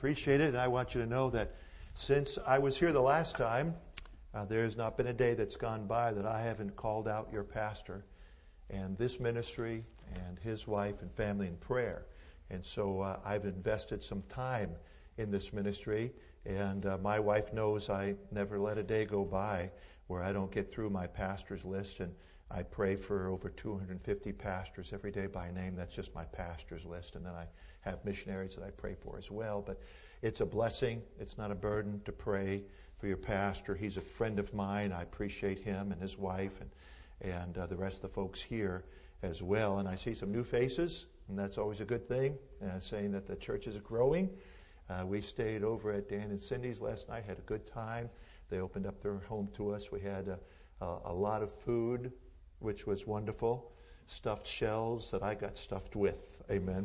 Appreciate it, and I want you to know that since I was here the last time, there has not been a day that's gone by that I haven't called out your pastor and this ministry and his wife and family in prayer. And so I've invested some time in this ministry, and my wife knows I never let a day go by where I don't get through my pastor's list, and I pray for over 250 pastors every day by name. That's just my pastor's list, and then I have missionaries that I pray for as well. But it's a blessing. It's not a burden to pray for your pastor. He's a friend of mine. I appreciate him and his wife and the rest of the folks here as well. And I see some new faces, and that's always a good thing, saying that the church is growing. We stayed over at Dan and Cindy's last night, had a good time. They opened up their home to us. We had a lot of food, which was wonderful. Stuffed shells that I got stuffed with. Amen.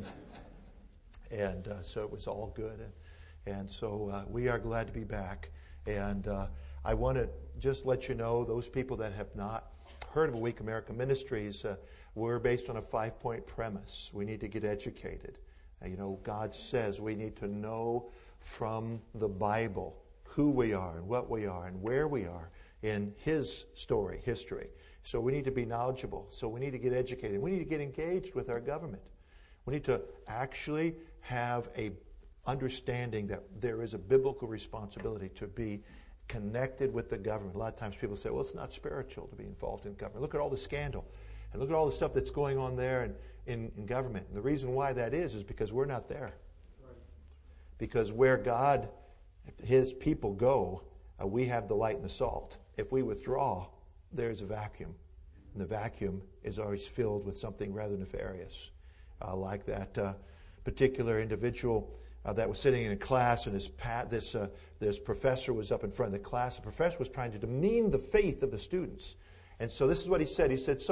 And so it was all good. And so we are glad to be back. And I want to just let you know, those people that have not heard of Awake America Ministries, we're based on a 5-point premise. We need to get educated. God says we need to know from the Bible who we are and what we are and where we are in His story, history. So we need to be knowledgeable. So we need to get educated. We need to get engaged with our government. We need to actually have a understanding that there is a biblical responsibility to be connected with the government. A lot of times people say, well, it's not spiritual to be involved in government. Look at all the scandal. And look at all the stuff that's going on there in government. And the reason why that is because we're not there. Because where God, His people go, we have the light and the salt. If we withdraw, there's a vacuum. And the vacuum is always filled with something rather nefarious. Like that particular individual that was sitting in a class, and this professor was up in front of the class. The professor was trying to demean the faith of the students. And so this is what he said. He said,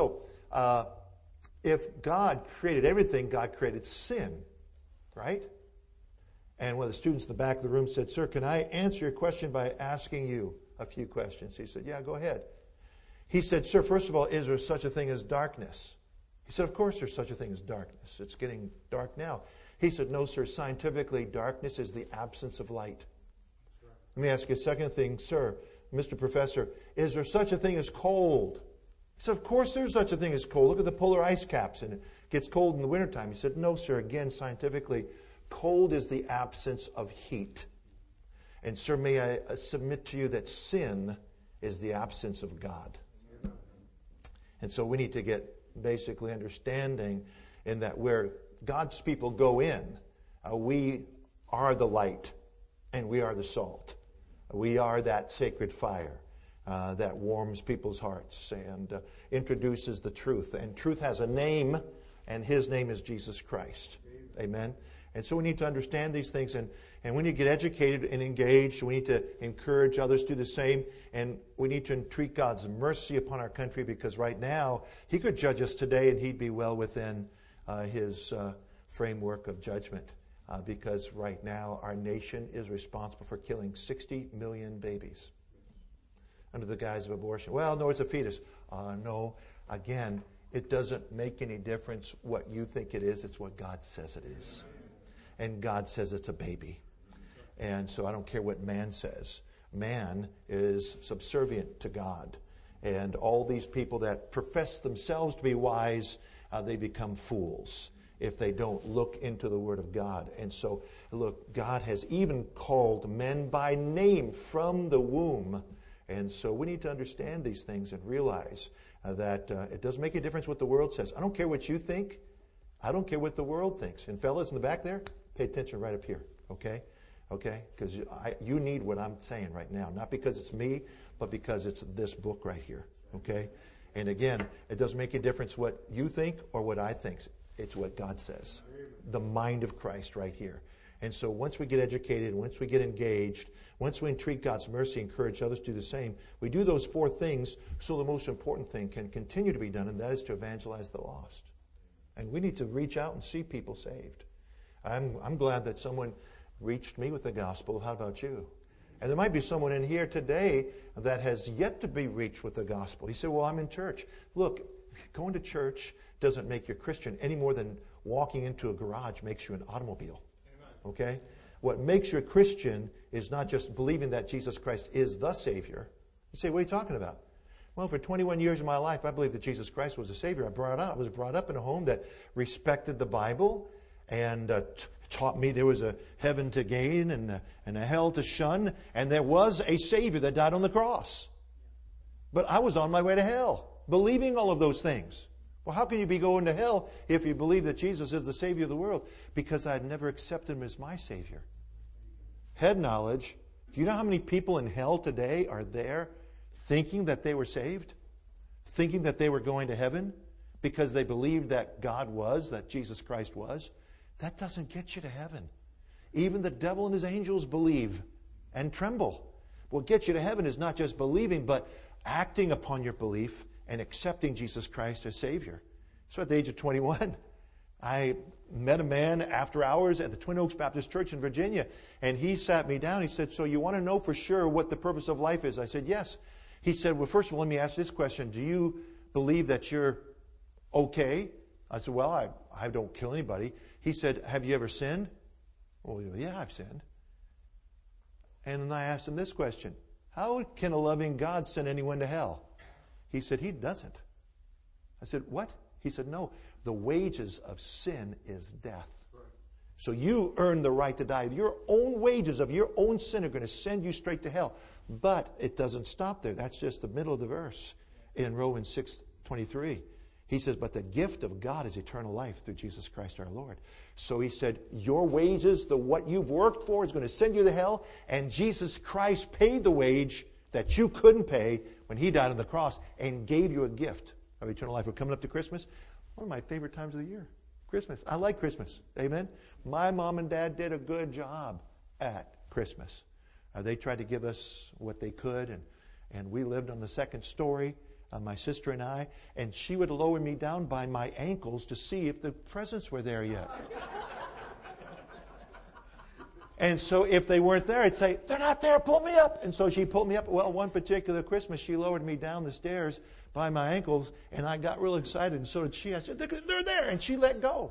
if God created everything, God created sin, right? And one of the students in the back of the room said, sir, can I answer your question by asking you a few questions? He said, yeah, go ahead. He said, sir, first of all, is there such a thing as darkness? He said, of course there's such a thing as darkness. It's getting dark now. He said, no, sir, scientifically, darkness is the absence of light. Let me ask you a second thing, sir, Mr. Professor, is there such a thing as cold? He said, of course there's such a thing as cold. Look at the polar ice caps, and it gets cold in the wintertime. He said, no, sir, again, scientifically, cold is the absence of heat. And, sir, may I submit to you that sin is the absence of God. And so we need to get basically understanding in that where God's people go in, we are the light and we are the salt. We are that sacred fire that warms people's hearts and introduces the truth. And truth has a name, and His name is Jesus Christ. Amen. And so we need to understand these things, and we need to get educated and engaged. We need to encourage others to do the same, and we need to entreat God's mercy upon our country, because right now He could judge us today and He'd be well within His framework of judgment, because right now our nation is responsible for killing 60 million babies under the guise of abortion. Well, no, it's a fetus. No, again, it doesn't make any difference what you think it is. It's what God says it is. And God says it's a baby. And so I don't care what man says. Man is subservient to God. And all these people that profess themselves to be wise, they become fools if they don't look into the Word of God. And so, look, God has even called men by name from the womb. And so we need to understand these things and realize that it doesn't make a difference what the world says. I don't care what you think. I don't care what the world thinks. And fellas in the back there, pay attention right up here, okay? Okay? Because you need what I'm saying right now. Not because it's me, but because it's this book right here, okay? And again, it doesn't make a difference what you think or what I think. It's what God says. The mind of Christ right here. And so once we get educated, once we get engaged, once we entreat God's mercy, encourage others to do the same, we do those 4 things so the most important thing can continue to be done, and that is to evangelize the lost. And we need to reach out and see people saved. I'm glad that someone reached me with the gospel. How about you? And there might be someone in here today that has yet to be reached with the gospel. He said, well, I'm in church. Look, going to church doesn't make you a Christian any more than walking into a garage makes you an automobile. Okay? What makes you a Christian is not just believing that Jesus Christ is the Savior. You say, what are you talking about? Well, for 21 years of my life, I believed that Jesus Christ was the Savior. I was brought up in a home that respected the Bible and taught me there was a heaven to gain and a hell to shun, and there was a Savior that died on the cross. But I was on my way to hell, believing all of those things. Well, how can you be going to hell if you believe that Jesus is the Savior of the world? Because I had never accepted Him as my Savior. Head knowledge. Do you know how many people in hell today are there thinking that they were saved? Thinking that they were going to heaven because they believed that God was, that Jesus Christ was? That doesn't get you to heaven. Even the devil and his angels believe and tremble. What gets you to heaven is not just believing, but acting upon your belief and accepting Jesus Christ as Savior. So at the age of 21, I met a man after hours at the Twin Oaks Baptist Church in Virginia, and he sat me down. He said, so you want to know for sure what the purpose of life is? I said, yes. He said, well, first of all, let me ask this question. Do you believe that you're okay? I said, well, I don't kill anybody. He said, have you ever sinned? Well, yeah, I've sinned. And then I asked him this question. How can a loving God send anyone to hell? He said, He doesn't. I said, what? He said, no. The wages of sin is death. So you earn the right to die. Your own wages of your own sin are going to send you straight to hell. But it doesn't stop there. That's just the middle of the verse in Romans 6:23. He says, but the gift of God is eternal life through Jesus Christ our Lord. So he said, your wages, what you've worked for, is going to send you to hell. And Jesus Christ paid the wage that you couldn't pay when He died on the cross and gave you a gift of eternal life. We're coming up to Christmas. One of my favorite times of the year. Christmas. I like Christmas. Amen? My mom and dad did a good job at Christmas. They tried to give us what they could, and we lived on the second story, my sister and I, and she would lower me down by my ankles to see if the presents were there yet. And so if they weren't there, I'd say, they're not there, pull me up. And so she pulled me up. Well, one particular Christmas, she lowered me down the stairs by my ankles, and I got real excited, and so did she. I said, they're there, and she let go.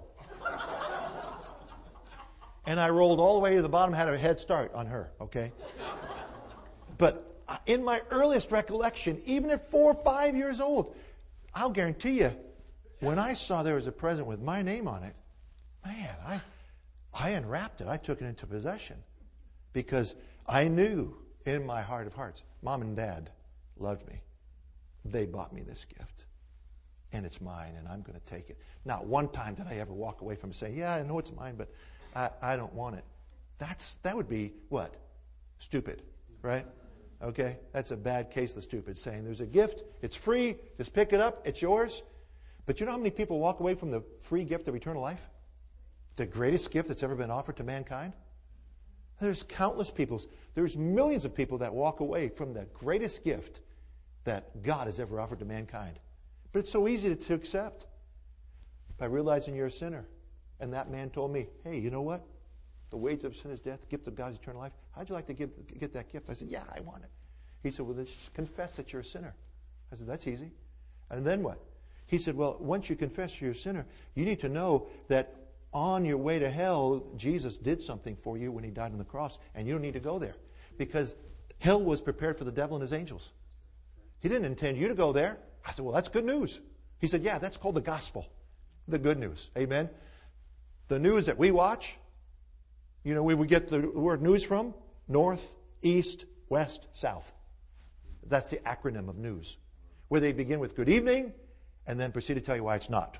And I rolled all the way to the bottom, had a head start on her, okay? But in my earliest recollection, even at 4 or 5 years old, I'll guarantee you, when I saw there was a present with my name on it, man, I unwrapped it. I took it into possession because I knew in my heart of hearts, Mom and Dad loved me. They bought me this gift, and it's mine, and I'm going to take it. Not one time did I ever walk away from it saying, yeah, I know it's mine, but I don't want it. That would be what? Stupid, right? Okay? That's a bad case of stupid, saying there's a gift, it's free, just pick it up, it's yours. But you know how many people walk away from the free gift of eternal life? The greatest gift that's ever been offered to mankind? There's countless people, there's millions of people that walk away from the greatest gift that God has ever offered to mankind. But it's so easy to accept by realizing you're a sinner. And that man told me, hey, you know what? The wages of sin is death, the gift of God's eternal life. How'd you like to get that gift? I said, yeah, I want it. He said, well, just confess that you're a sinner. I said, that's easy. And then what? He said, well, once you confess you're a sinner, you need to know that on your way to hell, Jesus did something for you when He died on the cross, and you don't need to go there. Because hell was prepared for the devil and his angels. He didn't intend you to go there. I said, well, that's good news. He said, yeah, that's called the gospel. The good news. Amen? The news that we watch, you know, we would get the word news from north, east, west, south. That's the acronym of news. Where they begin with good evening and then proceed to tell you why it's not.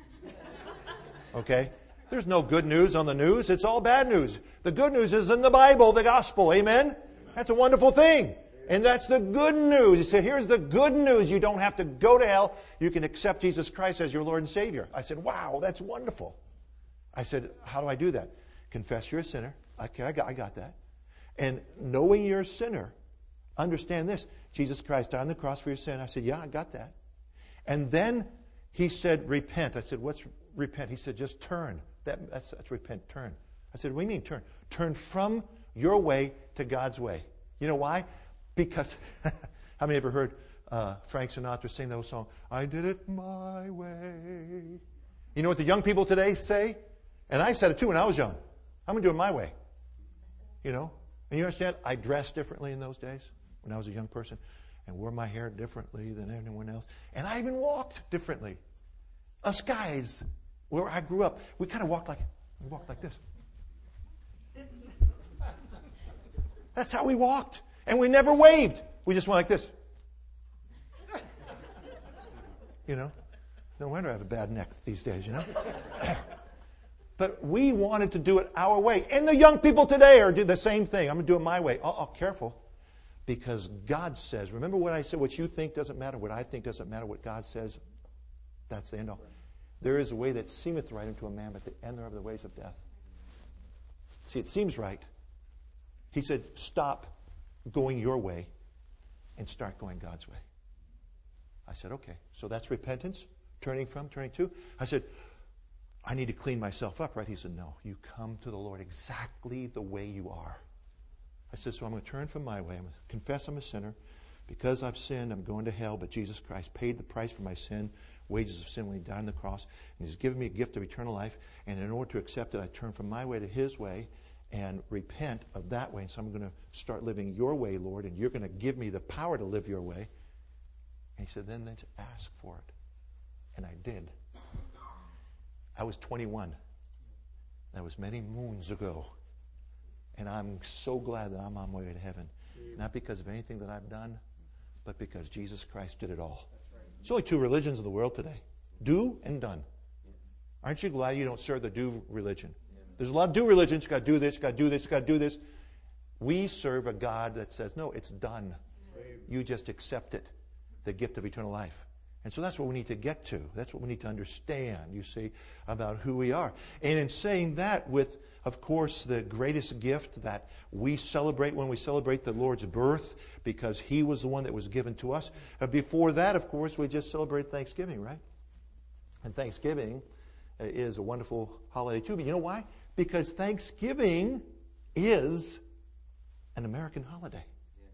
Okay? There's no good news on the news. It's all bad news. The good news is in the Bible, the gospel. Amen? That's a wonderful thing. And that's the good news. He said, here's the good news. You don't have to go to hell. You can accept Jesus Christ as your Lord and Savior. I said, wow, that's wonderful. I said, how do I do that? Confess you're a sinner. Okay, I got that. And knowing you're a sinner, understand this. Jesus Christ died on the cross for your sin. I said, yeah, I got that. And then He said, repent. I said, what's repent? He said, just turn. That's repent, turn. I said, what do you mean turn? Turn from your way to God's way. You know why? Because, how many ever heard Frank Sinatra sing that song, I did it my way? You know what the young people today say? And I said it too when I was young. I'm going to do it my way. you know. And you understand, I dressed differently in those days when I was a young person and wore my hair differently than anyone else. And I even walked differently. Us guys, where I grew up, we kind of walked like this. That's how we walked. And we never waved. We just went like this. You know? No wonder I have a bad neck these days, you know? But we wanted to do it our way. And the young people today are doing the same thing. I'm going to do it my way. Oh, careful. Because God says, remember what I said, what you think doesn't matter, what I think doesn't matter, what God says, that's the end all. There is a way that seemeth right unto a man, but the end thereof are the ways of death. See, it seems right. He said, stop going your way and start going God's way. I said, okay. So that's repentance, turning from, turning to. I said, I need to clean myself up, right? He said, no, you come to the Lord exactly the way you are. I said, so I'm going to turn from my way. I'm going to confess I'm a sinner. Because I've sinned, I'm going to hell, but Jesus Christ paid the price for my sin, wages of sin when He died on the cross, and He's given me a gift of eternal life. And in order to accept it, I turn from my way to His way and repent of that way. And so I'm going to start living your way, Lord, and you're going to give me the power to live your way. And He said, then let's ask for it. And I did. I was 21. That was many moons ago. And I'm so glad that I'm on my way to heaven. Not because of anything that I've done, but because Jesus Christ did it all. There's only two religions in the world today. Do and done. Aren't you glad you don't serve the do religion? There's a lot of do religions. You've got to do this, you've got to do this, you've got to do this. We serve a God that says, no, it's done. You just accept it. The gift of eternal life. And so that's what we need to get to. That's what we need to understand, you see, about who we are. And in saying that, with, of course, the greatest gift that we celebrate when we celebrate the Lord's birth, because He was the one that was given to us. Before that, of course, we just celebrate Thanksgiving, right? And Thanksgiving is a wonderful holiday too. But you know why? Because Thanksgiving is an American holiday.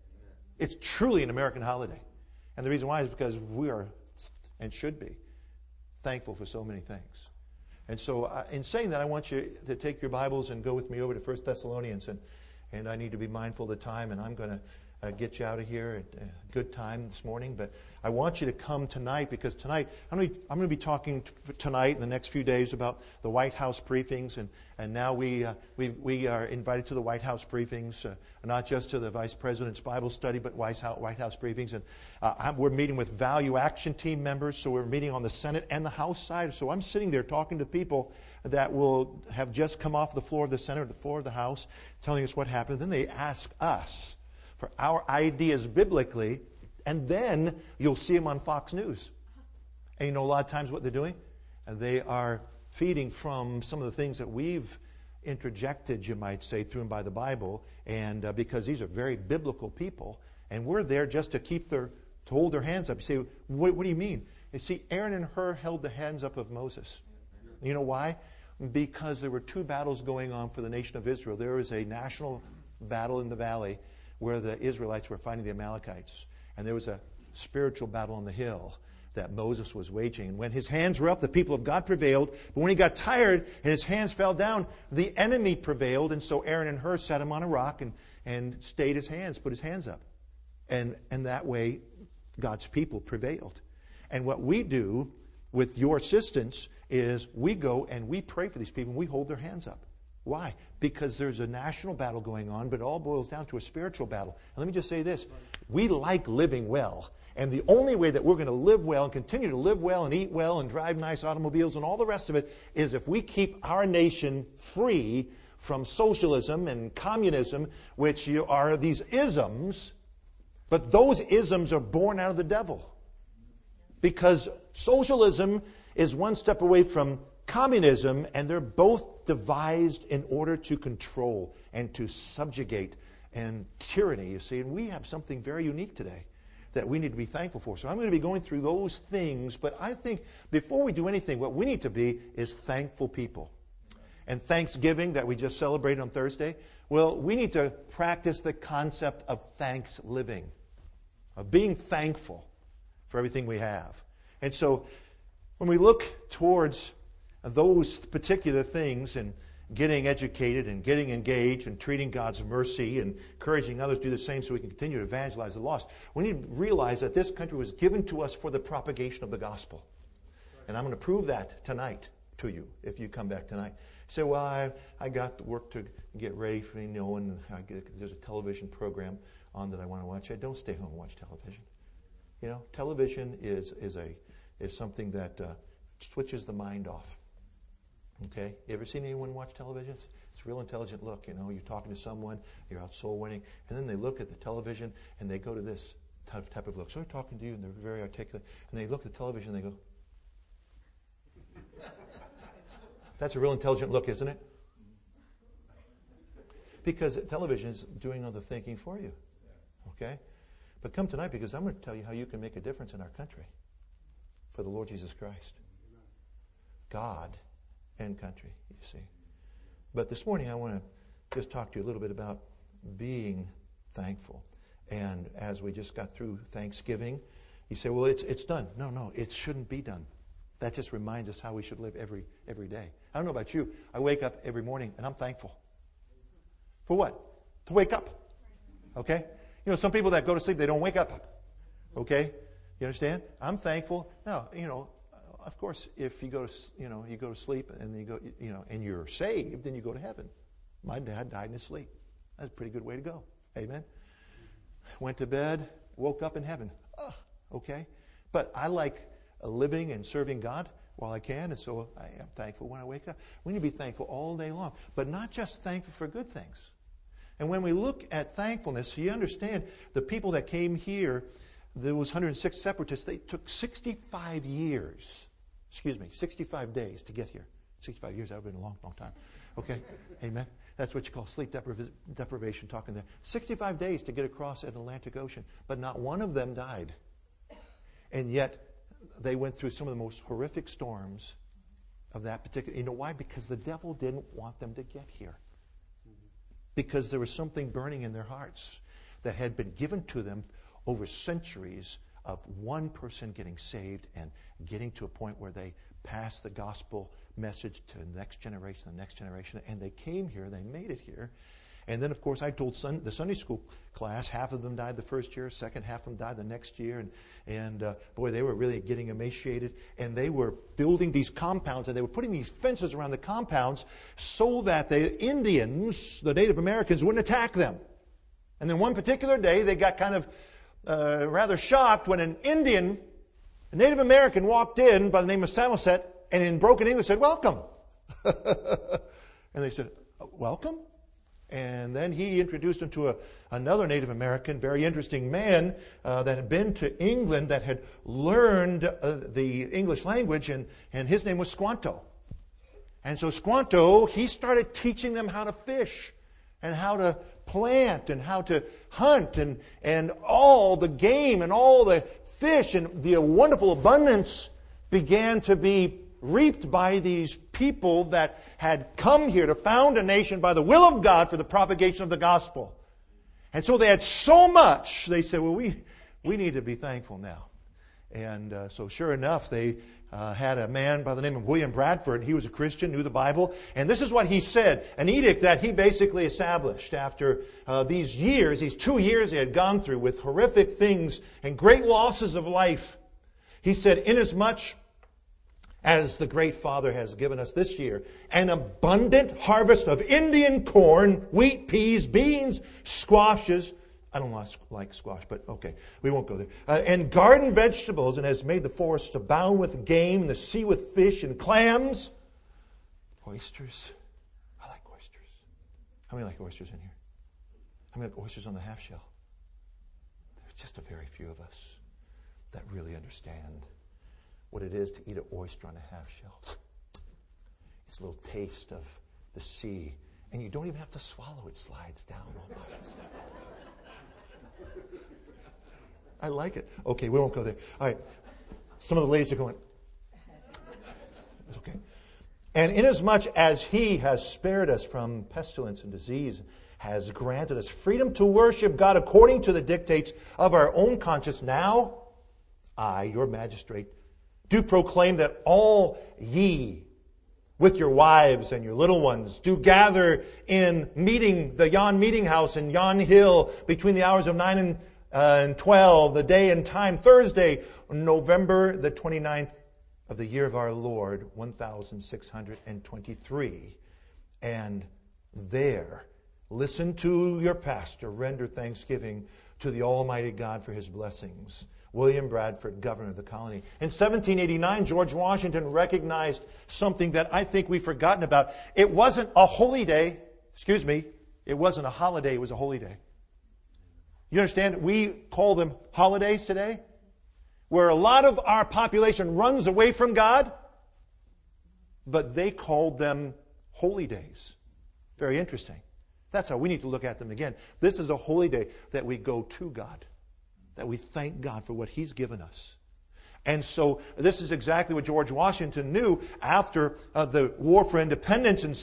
It's truly an American holiday. And the reason why is because we are, and should be, thankful for so many things. And so in saying that, I want you to take your Bibles and go with me over to 1 Thessalonians. And I need to be mindful of the time, and I'm going to get you out of here at a good time this morning. But I want you to come tonight, because tonight, I'm going to be talking tonight in the next few days about the White House briefings. And now we are invited to the White House briefings, not just to the Vice President's Bible study, but White House briefings. And we're meeting with Value Action Team members, so we're meeting on the Senate and the House side. So I'm sitting there talking to people that will have just come off the floor of the Senate or the floor of the House, telling us what happened. Then they ask us for our ideas biblically, and then you'll see them on Fox News. And you know a lot of times what they're doing? And they are feeding from some of the things that we've interjected, you might say, through and by the Bible, and because these are very biblical people, and we're there just to hold their hands up. You say, what do you mean? You see, Aaron and Hur held the hands up of Moses. You know why? Because there were two battles going on for the nation of Israel. There was a national battle in the valley where the Israelites were fighting the Amalekites. And there was a spiritual battle on the hill that Moses was waging. And when his hands were up, the people of God prevailed. But when he got tired and his hands fell down, the enemy prevailed. And so Aaron and Hur set him on a rock and stayed his hands, put his hands up. And that way, God's people prevailed. And what we do with your assistance is we go and we pray for these people and we hold their hands up. Why? Because there's a national battle going on, but it all boils down to a spiritual battle. And let me just say this. We like living well. And the only way that we're going to live well and continue to live well and eat well and drive nice automobiles and all the rest of it is if we keep our nation free from socialism and communism, which are these isms. But those isms are born out of the devil. Because socialism is one step away from communism, and they're both devised in order to control and to subjugate and tyranny, you see. And we have something very unique today that we need to be thankful for. So I'm going to be going through those things, but I think before we do anything, what we need to be is thankful people. And Thanksgiving that we just celebrated on Thursday, well, we need to practice the concept of thanks living, of being thankful for everything we have. And so when we look towards those particular things, and getting educated and getting engaged and treating God's mercy and encouraging others to do the same so we can continue to evangelize the lost. We need to realize that this country was given to us for the propagation of the gospel. And I'm going to prove that tonight to you if you come back tonight. You say, well, I got work to get ready for me, and there's a television program on that I want to watch. Don't stay home and watch television. Television is something that switches the mind off. Okay? You ever seen anyone watch television? It's a real intelligent look. You're talking to someone, you're out soul winning, and then they look at the television and they go to this type of look. So they're talking to you and they're very articulate, and they look at the television and they go, that's a real intelligent look, isn't it? Because television is doing all the thinking for you. Okay? But come tonight because I'm going to tell you how you can make a difference in our country for the Lord Jesus Christ. God and country, you see. But this morning I want to just talk to you a little bit about being thankful. And as we just got through Thanksgiving, you say, well, it's done. No, it shouldn't be done. That just reminds us how we should live every day. I don't know about you. I wake up every morning and I'm thankful. For what? To wake up. Okay? Some people that go to sleep, they don't wake up. Okay? You understand? I'm thankful. Now, of course, if you go to sleep and and you're saved, then you go to heaven. My dad died in his sleep. That's a pretty good way to go. Amen. Went to bed, woke up in heaven. Okay? But I like living and serving God while I can, and so I am thankful when I wake up. We need to be thankful all day long, but not just thankful for good things. And when we look at thankfulness, you understand the people that came here, there was 106 separatists. They took 65 days to get here. 65 years, that would have been a long, long time. Okay? Amen? That's what you call sleep deprivation, talking there. 65 days to get across an Atlantic Ocean, but not one of them died. And yet, they went through some of the most horrific storms of that particular... You know why? Because the devil didn't want them to get here. Because there was something burning in their hearts that had been given to them over centuries of one person getting saved and getting to a point where they passed the gospel message to the next generation, and they came here, they made it here. And then, of course, I told the Sunday school class, half of them died the first year, second half of them died the next year, and boy, they were really getting emaciated, and they were building these compounds, and they were putting these fences around the compounds so that the Indians, the Native Americans, wouldn't attack them. And then one particular day, they got kind of rather shocked when a Native American walked in by the name of Samoset, and in broken English said, "Welcome." And they said, "Welcome?" And then he introduced him to another Native American, very interesting man that had been to England, that had learned the English language, and his name was Squanto. And so Squanto, he started teaching them how to fish and how to plant and how to hunt and all the game and all the fish and the wonderful abundance began to be reaped by these people that had come here to found a nation by the will of God for the propagation of the gospel. And so they had so much, they said, well, we need to be thankful now. And so sure enough, they had a man by the name of William Bradford. He was a Christian, knew the Bible. And this is what he said, an edict that he basically established after these 2 years they had gone through with horrific things and great losses of life. He said, inasmuch as the great Father has given us this year an abundant harvest of Indian corn, wheat, peas, beans, squashes. I don't like squash, but okay, we won't go there. And garden vegetables, and has made the forests abound with game, and the sea with fish and clams. Oysters. I like oysters. How many like oysters in here? How many like oysters on the half shell? There's just a very few of us that really understand what it is to eat an oyster on a half shell. It's a little taste of the sea, and you don't even have to swallow it; slides down all by itself. I like it. Okay, we won't go there. All right. Some of the ladies are going, okay. And inasmuch as He has spared us from pestilence and disease, has granted us freedom to worship God according to the dictates of our own conscience, now I, your magistrate, do proclaim that all ye with your wives and your little ones. Do gather in the Yon Meeting House in Yon Hill between the hours of 9 and 12, the day and time, Thursday, November the 29th of the year of our Lord, 1623. And there, listen to your pastor, render thanksgiving to the Almighty God for His blessings. William Bradford, governor of the colony. In 1789, George Washington recognized something that I think we've forgotten about. It wasn't a holy day. It wasn't a holiday. It was a holy day. You understand? We call them holidays today, where a lot of our population runs away from God, but they called them holy days. Very interesting. That's how we need to look at them again. This is a holy day that we go to God, that we thank God for what He's given us. And so this is exactly what George Washington knew after the War for Independence in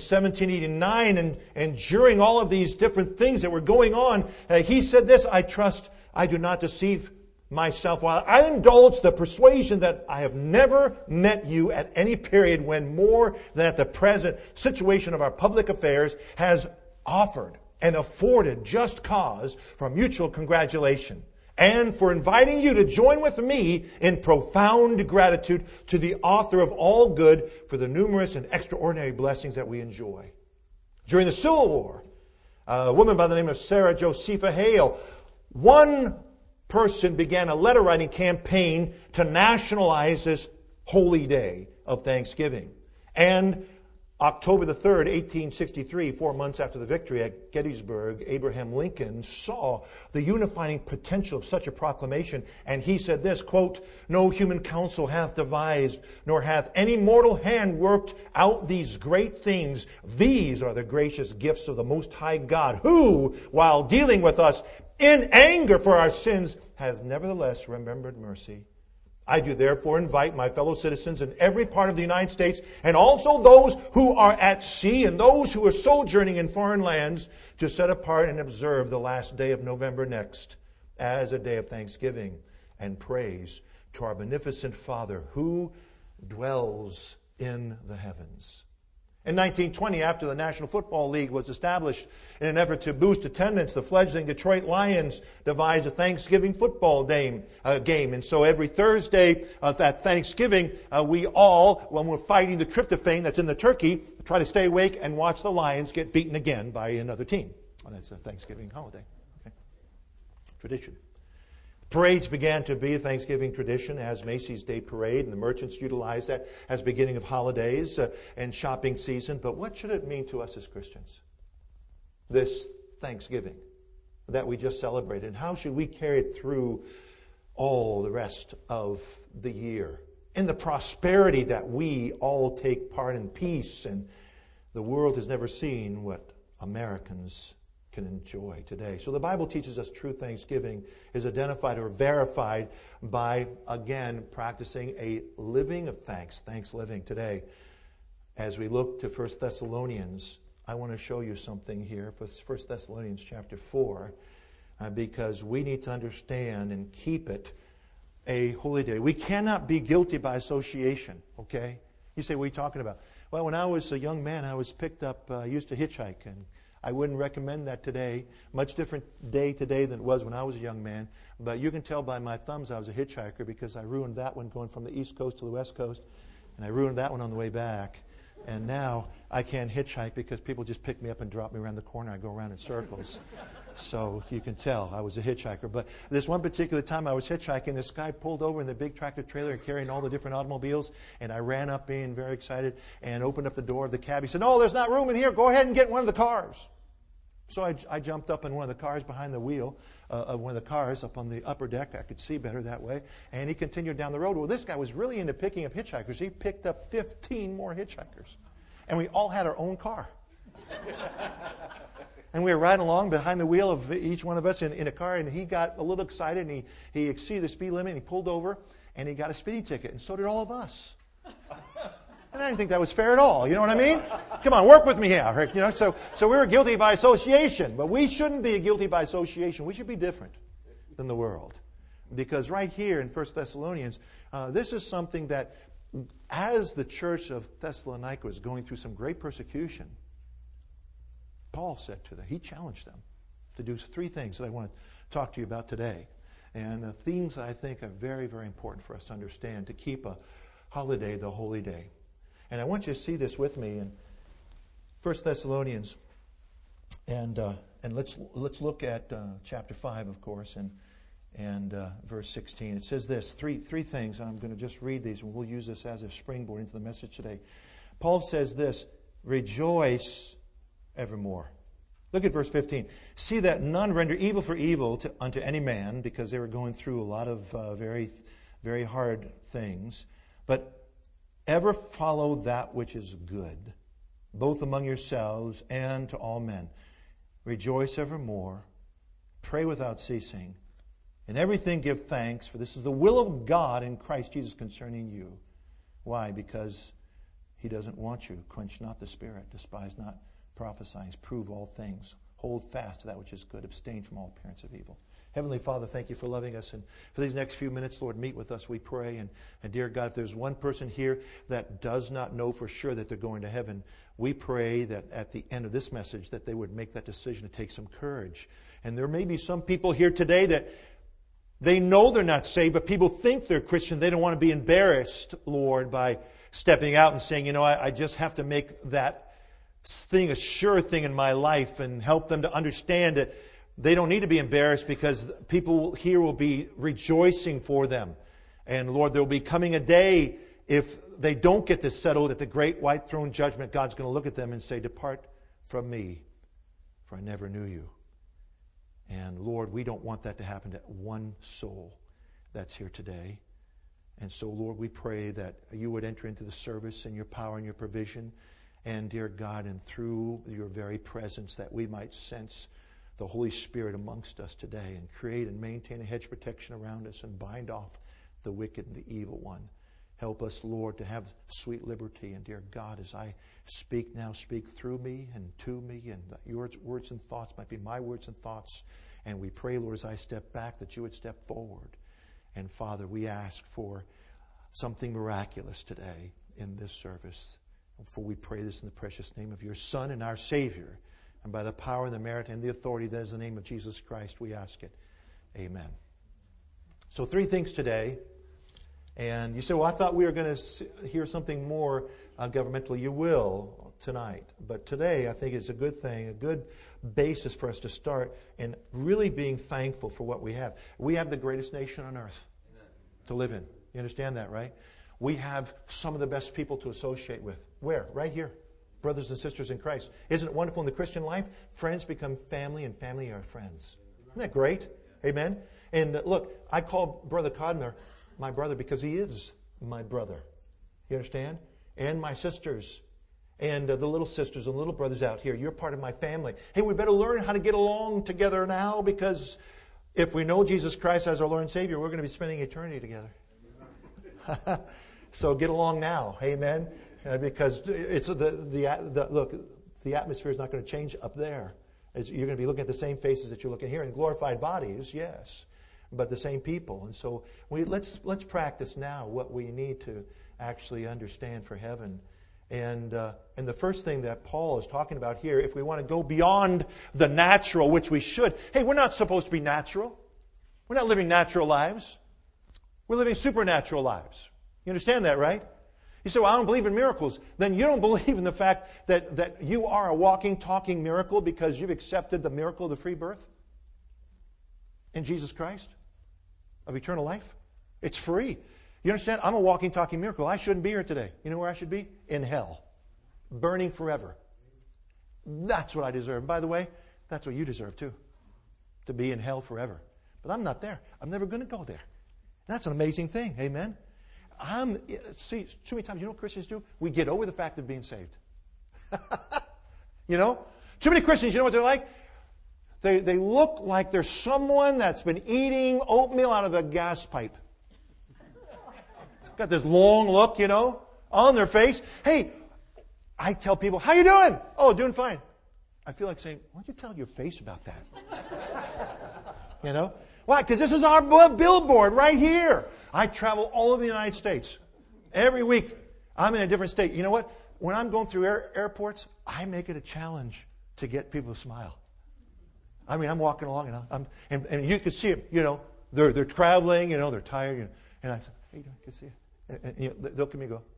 1789 and during all of these different things that were going on. He said this, "I trust I do not deceive myself while I indulge the persuasion that I have never met you at any period when more than at the present situation of our public affairs has offered and afforded just cause for mutual congratulation, and for inviting you to join with me in profound gratitude to the author of all good for the numerous and extraordinary blessings that we enjoy." During the Civil War, a woman by the name of Sarah Josepha Hale, one person began a letter-writing campaign to nationalize this holy day of Thanksgiving. And October the 3rd, 1863, 4 months after the victory at Gettysburg, Abraham Lincoln saw the unifying potential of such a proclamation, and he said this, quote, "No human counsel hath devised, nor hath any mortal hand worked out these great things. These are the gracious gifts of the Most High God, who, while dealing with us in anger for our sins, has nevertheless remembered mercy. I do therefore invite my fellow citizens in every part of the United States, and also those who are at sea and those who are sojourning in foreign lands, to set apart and observe the last day of November next as a day of thanksgiving and praise to our beneficent Father who dwells in the heavens." In 1920, after the National Football League was established in an effort to boost attendance, the fledgling Detroit Lions devised a Thanksgiving football game. And so every Thursday of that Thanksgiving, we all, when we're fighting the tryptophan that's in the turkey, try to stay awake and watch the Lions get beaten again by another team. Well, that's a Thanksgiving holiday. Okay. Tradition. Parades began to be a Thanksgiving tradition as Macy's Day Parade, and the merchants utilized that as beginning of holidays and shopping season. But what should it mean to us as Christians? This Thanksgiving that we just celebrated. And how should we carry it through all the rest of the year? In the prosperity that we all take part in, peace, and the world has never seen what Americans can enjoy today. So the Bible teaches us true thanksgiving is identified or verified by, again, practicing a living of thanks living today. As we look to 1 Thessalonians, I want to show you something here for 1 Thessalonians chapter 4, because we need to understand and keep it a holy day. We cannot be guilty by association, okay? You say, what are you talking about? Well, when I was a young man, I was picked up, I used to hitchhike, and I wouldn't recommend that today. Much different day today than it was when I was a young man. But you can tell by my thumbs I was a hitchhiker because I ruined that one going from the East Coast to the West Coast. And I ruined that one on the way back. And now I can't hitchhike because people just pick me up and drop me around the corner. I go around in circles. So you can tell I was a hitchhiker. But this one particular time I was hitchhiking, this guy pulled over in the big tractor trailer carrying all the different automobiles, and I ran up being very excited and opened up the door of the cab. He said, "No, there's not room in here. Go ahead and get one of the cars." So I jumped up in one of the cars behind the wheel of one of the cars up on the upper deck. I could see better that way. And he continued down the road. Well, this guy was really into picking up hitchhikers. He picked up 15 more hitchhikers. And we all had our own car. And we were riding along behind the wheel of each one of us in a car, and he got a little excited, and he exceeded the speed limit, and he pulled over, and he got a speeding ticket, and so did all of us. And I didn't think that was fair at all, you know what I mean? Come on, work with me here, Rick. You know, so we were guilty by association, but we shouldn't be guilty by association. We should be different than the world. Because right here in 1 Thessalonians, this is something that as the church of Thessalonica was going through some great persecution, Paul said to them, he challenged them to do 3 things that I want to talk to you about today. And themes that I think are very, very important for us to understand to keep a holiday the holy day. And I want you to see this with me in 1 Thessalonians. And let's look at chapter 5, of course, and verse 16. It says this, three things, and I'm going to just read these, and we'll use this as a springboard into the message today. Paul says this, rejoice evermore. Look at verse 15. See that none render evil for evil unto any man, because they were going through a lot of very, very hard things. But ever follow that which is good, both among yourselves and to all men. Rejoice evermore. Pray without ceasing. In everything give thanks, for this is the will of God in Christ Jesus concerning you. Why? Because He doesn't want you. Quench not the spirit. Despise not prophesying. Prove all things. Hold fast to that which is good. Abstain from all appearance of evil. Heavenly Father, thank you for loving us. And for these next few minutes, Lord, meet with us, we pray. And dear God, if there's one person here that does not know for sure that they're going to heaven, we pray that at the end of this message that they would make that decision to take some courage. And there may be some people here today that they know they're not saved, but people think they're Christian. They don't want to be embarrassed, Lord, by stepping out and saying, I just have to make that thing a sure thing in my life, and help them to understand that they don't need to be embarrassed, because people here will be rejoicing for them. And Lord, there will be coming a day, if they don't get this settled at the great white throne judgment, God's going to look at them and say, depart from me, for I never knew you. And Lord, we don't want that to happen to one soul that's here today. And so, Lord, we pray that you would enter into the service in your power and your provision. And, dear God, and through your very presence, that we might sense the Holy Spirit amongst us today, and create and maintain a hedge of protection around us, and bind off the wicked and the evil one. Help us, Lord, to have sweet liberty. And, dear God, as I speak now, speak through me and to me, and your words and thoughts might be my words and thoughts. And we pray, Lord, as I step back, that you would step forward. And, Father, we ask for something miraculous today in this service. For we pray this in the precious name of your Son and our Savior. And by the power and the merit and the authority that is the name of Jesus Christ, we ask it. Amen. So 3 things today. And you say, well, I thought we were going to hear something more governmental. You will tonight. But today, I think it's a good thing, a good basis for us to start in really being thankful for what we have. We have the greatest nation on earth to live in. You understand that, right? We have some of the best people to associate with. Where? Right here. Brothers and sisters in Christ. Isn't it wonderful in the Christian life? Friends become family, and family are friends. Isn't that great? Amen? And look, I call Brother Codner my brother because he is my brother. You understand? And my sisters. And the little sisters and little brothers out here. You're part of my family. Hey, we better learn how to get along together now, because if we know Jesus Christ as our Lord and Savior, we're going to be spending eternity together. So get along now, amen. Because it's look, the atmosphere is not going to change up there. You're going to be looking at the same faces that you're looking here in glorified bodies, yes, but the same people. And so let's practice now what we need to actually understand for heaven. And the first thing that Paul is talking about here, if we want to go beyond the natural, which we should, hey, we're not supposed to be natural. We're not living natural lives. We're living supernatural lives. You understand that, right? You say, well, I don't believe in miracles. Then you don't believe in the fact that you are a walking, talking miracle because you've accepted the miracle of the free birth in Jesus Christ of eternal life. It's free. You understand? I'm a walking, talking miracle. I shouldn't be here today. You know where I should be? In hell. Burning forever. That's what I deserve. By the way, that's what you deserve too. To be in hell forever. But I'm not there. I'm never going to go there. And that's an amazing thing. Amen? See, too many times, you know what Christians do? We get over the fact of being saved. You know? Too many Christians, you know what they're like? They look like they're someone that's been eating oatmeal out of a gas pipe. Got this long look, you know, on their face. Hey, I tell people, how you doing? Oh, doing fine. I feel like saying, why don't you tell your face about that? You know? Why? Because this is our billboard right here. I travel all over the United States. Every week, I'm in a different state. You know what? When I'm going through airports, I make it a challenge to get people to smile. I mean, I'm walking along, and you can see them, you know, they're traveling, you know, they're tired, you know, and I say, "Hey, you can see it." And, you know, they'll look at me and go.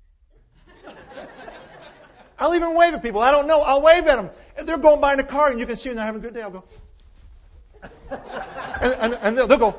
I'll even wave at people. I don't know. I'll wave at them. And they're going by in a car, and you can see them. They're having a good day. I'll go. and they'll go.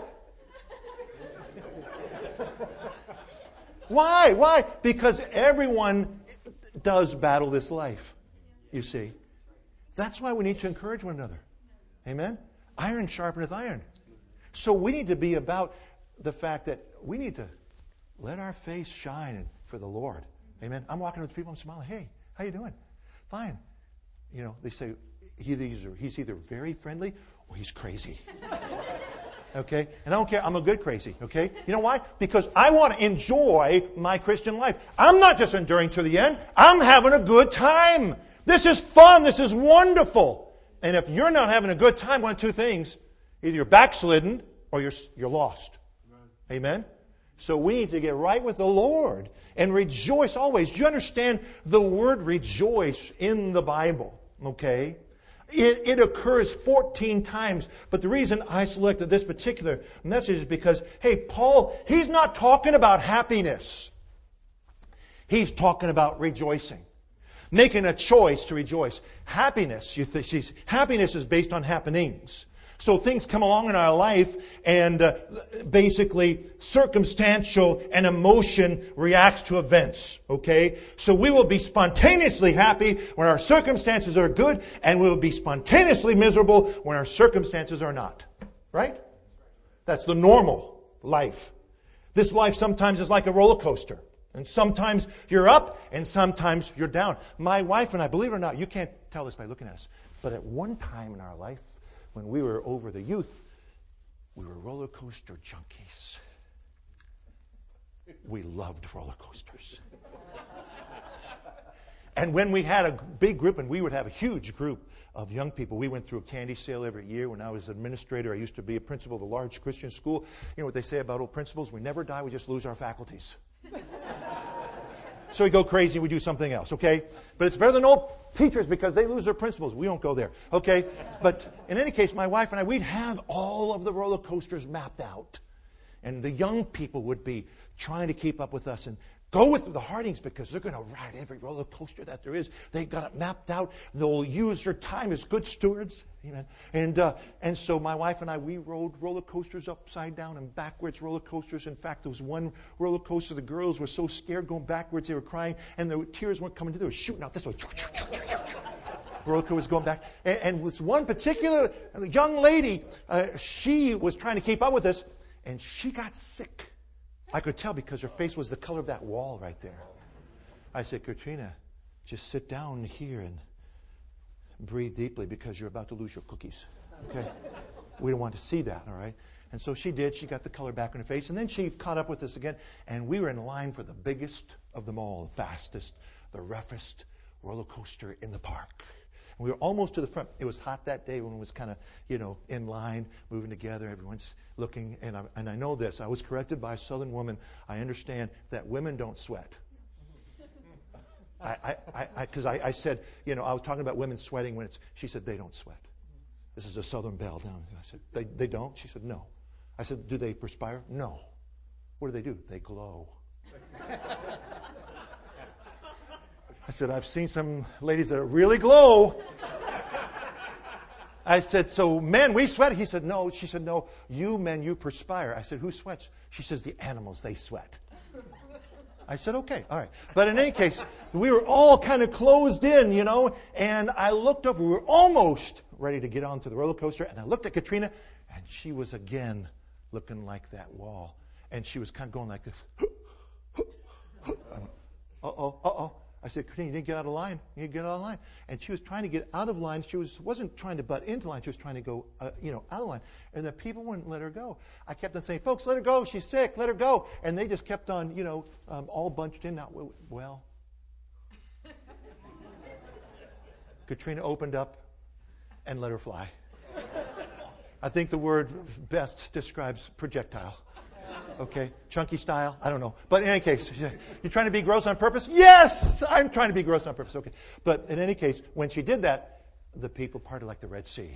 Why? Why? Because everyone does battle this life, you see. That's why we need to encourage one another. Amen? Iron sharpeneth iron. So we need to be about the fact that we need to let our face shine for the Lord. Amen? I'm walking with people, I'm smiling. Hey, how you doing? Fine. You know, they say he's either very friendly or he's crazy. Okay? And I don't care. I'm a good crazy. Okay? You know why? Because I want to enjoy my Christian life. I'm not just enduring to the end. I'm having a good time. This is fun. This is wonderful. And if you're not having a good time, one of two things. Either you're backslidden or you're lost. Amen? So we need to get right with the Lord and rejoice always. Do you understand the word rejoice in the Bible? Okay? It occurs 14 times. But the reason I selected this particular message is because, hey, Paul, he's not talking about happiness. He's talking about rejoicing. Making a choice to rejoice. Happiness, happiness is based on happenings. So things come along in our life and basically circumstantial and emotion reacts to events. Okay? So we will be spontaneously happy when our circumstances are good, and we will be spontaneously miserable when our circumstances are not. Right? That's the normal life. This life sometimes is like a roller coaster. And sometimes you're up and sometimes you're down. My wife and I, believe it or not, you can't tell this by looking at us, but at one time in our life, when we were over the youth, we were roller coaster junkies. We loved roller coasters. And when we had a big group, and we would have a huge group of young people, we went through a candy sale every year. When I was an administrator, I used to be a principal of a large Christian school. You know what they say about old principals? We never die, we just lose our faculties. So we go crazy, we do something else, okay? But it's better than old teachers because they lose their principles. We don't go there, okay? But in any case, my wife and I, we'd have all of the roller coasters mapped out. And the young people would be trying to keep up with us and go with the Hardings because they're going to ride every roller coaster that there is. They've got it mapped out. They'll use their time as good stewards. Amen. And so my wife and I, we rode roller coasters upside down and backwards roller coasters. In fact, there was one roller coaster, the girls were so scared going backwards, they were crying, and the tears weren't coming to them. They were shooting out this way. Roller coaster was going back. And with one particular young lady, she was trying to keep up with us, and she got sick. I could tell because her face was the color of that wall right there. I said, Katrina, just sit down here and breathe deeply because you're about to lose your cookies. Okay? We don't want to see that, all right? And so she did. She got the color back on her face. And then she caught up with us again. And we were in line for the biggest of them all, the fastest, the roughest roller coaster in the park. And we were almost to the front. It was hot that day when it was kind of, in line, moving together. Everyone's looking. And I know this. I was corrected by a Southern woman. I understand that women don't sweat. Because I said, I was talking about women sweating when she said, they don't sweat. This is a Southern belle down. I said, they don't? She said, no. I said, do they perspire? No. What do? They glow. I said, I've seen some ladies that really glow. I said, so men, we sweat? He said, no. She said, no. You men, you perspire. I said, who sweats? She says, the animals, they sweat. I said, okay, all right. But in any case, we were all kind of closed in, and I looked over. We were almost ready to get onto the roller coaster, and I looked at Katrina, and she was again looking like that wall. And she was kind of going like this. Uh-oh. I said, Katrina, you need to get out of line. You need to get out of line. And she was trying to get out of line. She wasn't trying to butt into line. She was trying to go, out of line. And the people wouldn't let her go. I kept on saying, folks, let her go. She's sick. Let her go. And they just kept on, all bunched in. Now, well, Katrina opened up and let her fly. I think the word best describes projectile. Okay, chunky style, I don't know. But in any case, you're trying to be gross on purpose? Yes, I'm trying to be gross on purpose. Okay. But in any case, when she did that, the people parted like the Red Sea.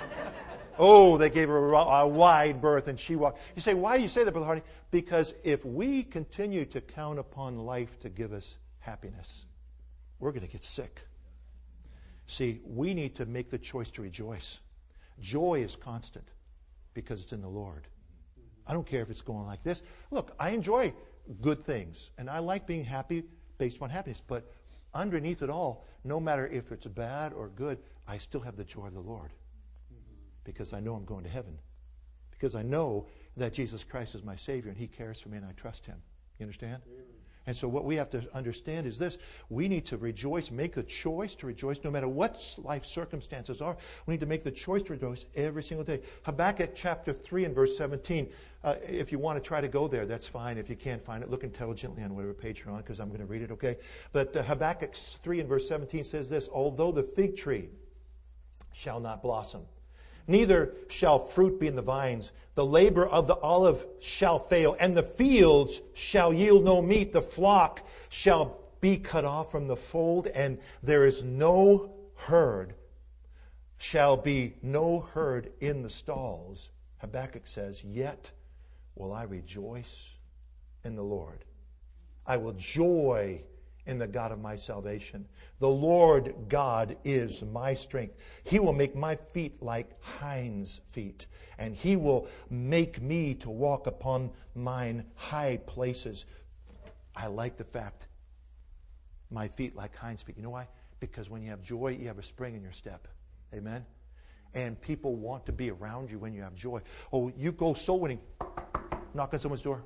Oh, they gave her a wide berth and she walked. You say, why do you say that, Brother Hardy? Because if we continue to count upon life to give us happiness, we're going to get sick. See, we need to make the choice to rejoice. Joy is constant because it's in the Lord. I don't care if it's going like this. Look, I enjoy good things, and I like being happy based on happiness. But underneath it all, no matter if it's bad or good, I still have the joy of the Lord because I know I'm going to heaven. Because I know that Jesus Christ is my Savior, and He cares for me, and I trust Him. You understand? Amen. And so what we have to understand is this. We need to rejoice, make a choice to rejoice no matter what life circumstances are. We need to make the choice to rejoice every single day. Habakkuk chapter 3 and verse 17. If you want to try to go there, that's fine. If you can't find it, look intelligently on whatever page you're on because I'm going to read it, okay? But Habakkuk 3 and verse 17 says this, although the fig tree shall not blossom, neither shall fruit be in the vines. The labor of the olive shall fail, and the fields shall yield no meat. The flock shall be cut off from the fold, and there is no herd, shall be no herd in the stalls. Habakkuk says, yet will I rejoice in the Lord. I will joy in the God of my salvation. The Lord God is my strength. He will make my feet like hinds' feet, and He will make me to walk upon mine high places. I like the fact, my feet like hinds' feet. You know why? Because when you have joy, you have a spring in your step. Amen? And people want to be around you when you have joy. Oh, you go soul winning. Knock on someone's door.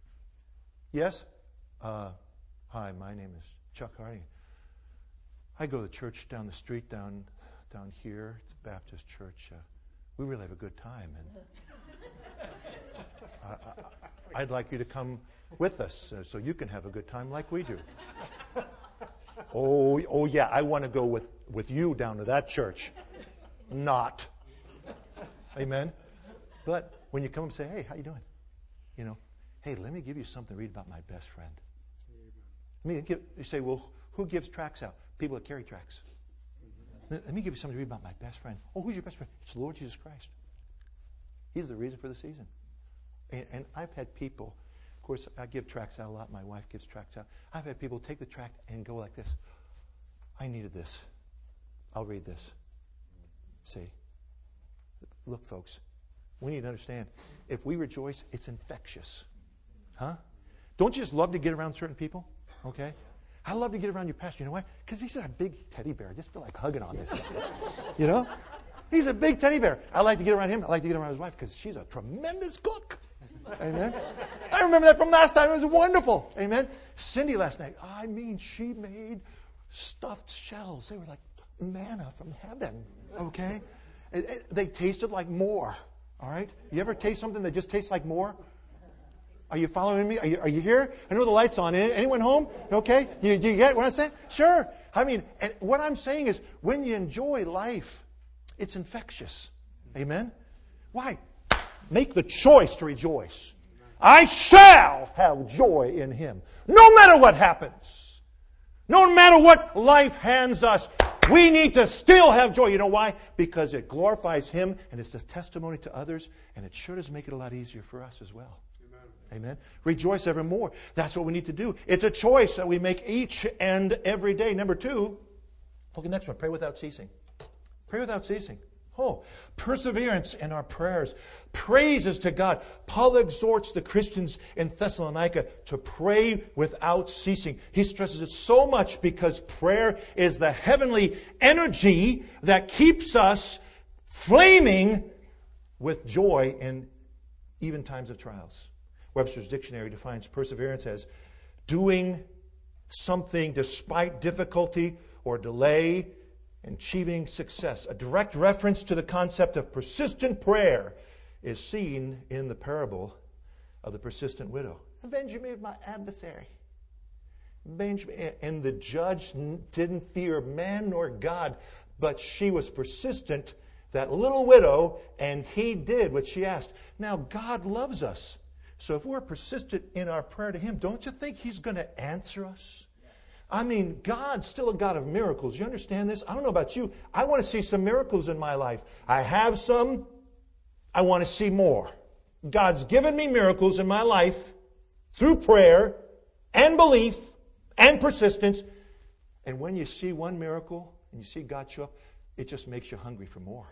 Yes? Hi, my name is Chuck Hardy. I go to the church down the street down here. It's a Baptist church. We really have a good time. And I'd like you to come with us so you can have a good time like we do. Oh yeah, I want to go with you down to that church. Not. Amen? But when you come and say, hey, how you doing? You know, hey, let me give you something to read about my best friend. You say, well, who gives tracts out? People that carry tracts. Let me give you something to read about my best friend. Oh, who's your best friend? It's the Lord Jesus Christ. He's the reason for the season. And I've had people, of course, I give tracts out a lot. My wife gives tracts out. I've had people take the tract and go like this. I needed this. I'll read this. See? Look, folks, we need to understand, if we rejoice, it's infectious. Huh? Don't you just love to get around certain people? Okay? I love to get around your pastor. You know why? Because he's a big teddy bear. I just feel like hugging on this guy. You know? He's a big teddy bear. I like to get around him. I like to get around his wife because she's a tremendous cook. Amen? I remember that from last time. It was wonderful. Amen? Cindy last night, she made stuffed shells. They were like manna from heaven. Okay? They tasted like more. All right? You ever taste something that just tastes like more? Are you following me? Are you here? I know the light's on. Anyone home? Okay? You get what I'm saying? Sure. And what I'm saying is, when you enjoy life, it's infectious. Amen? Why? Make the choice to rejoice. I shall have joy in Him. No matter what happens. No matter what life hands us. We need to still have joy. You know why? Because it glorifies Him and it's a testimony to others, and it sure does make it a lot easier for us as well. Amen. Rejoice evermore. That's what we need to do. It's a choice that we make each and every day. Number 2, look at the next one. Pray without ceasing. Pray without ceasing. Oh, perseverance in our prayers. Praises to God. Paul exhorts the Christians in Thessalonica to pray without ceasing. He stresses it so much because prayer is the heavenly energy that keeps us flaming with joy in even times of trials. Webster's Dictionary defines perseverance as doing something despite difficulty or delay in achieving success. A direct reference to the concept of persistent prayer is seen in the parable of the persistent widow. Avenge me of my adversary. And the judge didn't fear man nor God, but she was persistent, that little widow, and he did what she asked. Now, God loves us. So if we're persistent in our prayer to Him, don't you think He's going to answer us? I mean, God's still a God of miracles. You understand this? I don't know about you. I want to see some miracles in my life. I have some. I want to see more. God's given me miracles in my life through prayer and belief and persistence. And when you see one miracle and you see God show up, it just makes you hungry for more.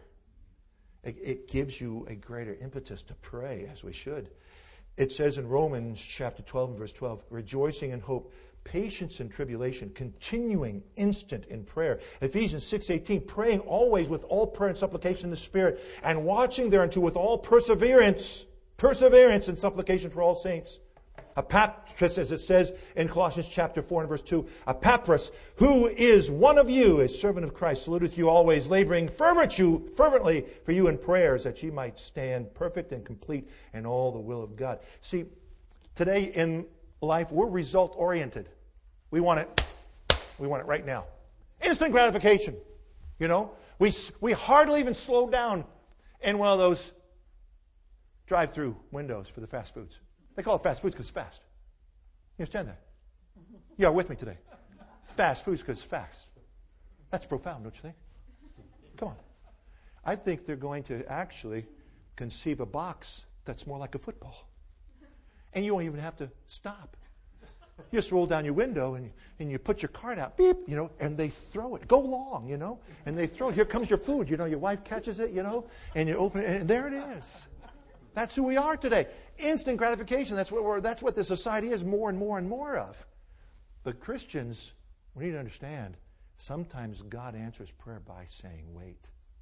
It gives you a greater impetus to pray as we should. It says in Romans chapter 12 and verse 12, rejoicing in hope, patience in tribulation, continuing instant in prayer. Ephesians 6:18, praying always with all prayer and supplication in the Spirit, and watching thereunto with all perseverance and supplication for all saints. Epaphras, as it says in Colossians chapter 4 and verse 2, Epaphras, who is one of you, a servant of Christ, saluteth you always, laboring fervently for you in prayers, that ye might stand perfect and complete in all the will of God. See, today in life, we're result-oriented. We want it right now. Instant gratification. You know, we hardly even slow down in one of those drive-through windows for the fast foods. They call it fast foods because it's fast. You understand that? You are with me today. Fast foods because it's fast. That's profound, don't you think? Come on. I think they're going to actually conceive a box that's more like a football. And you won't even have to stop. You just roll down your window and you put your card out, beep, you know, and they throw it. Go long, you know, and they throw it. Here comes your food, you know, your wife catches it, you know, and you open it, and there it is. That's who we are today. Instant gratification. That's what the society is more and more and more of. But Christians, we need to understand, sometimes God answers prayer by saying, wait.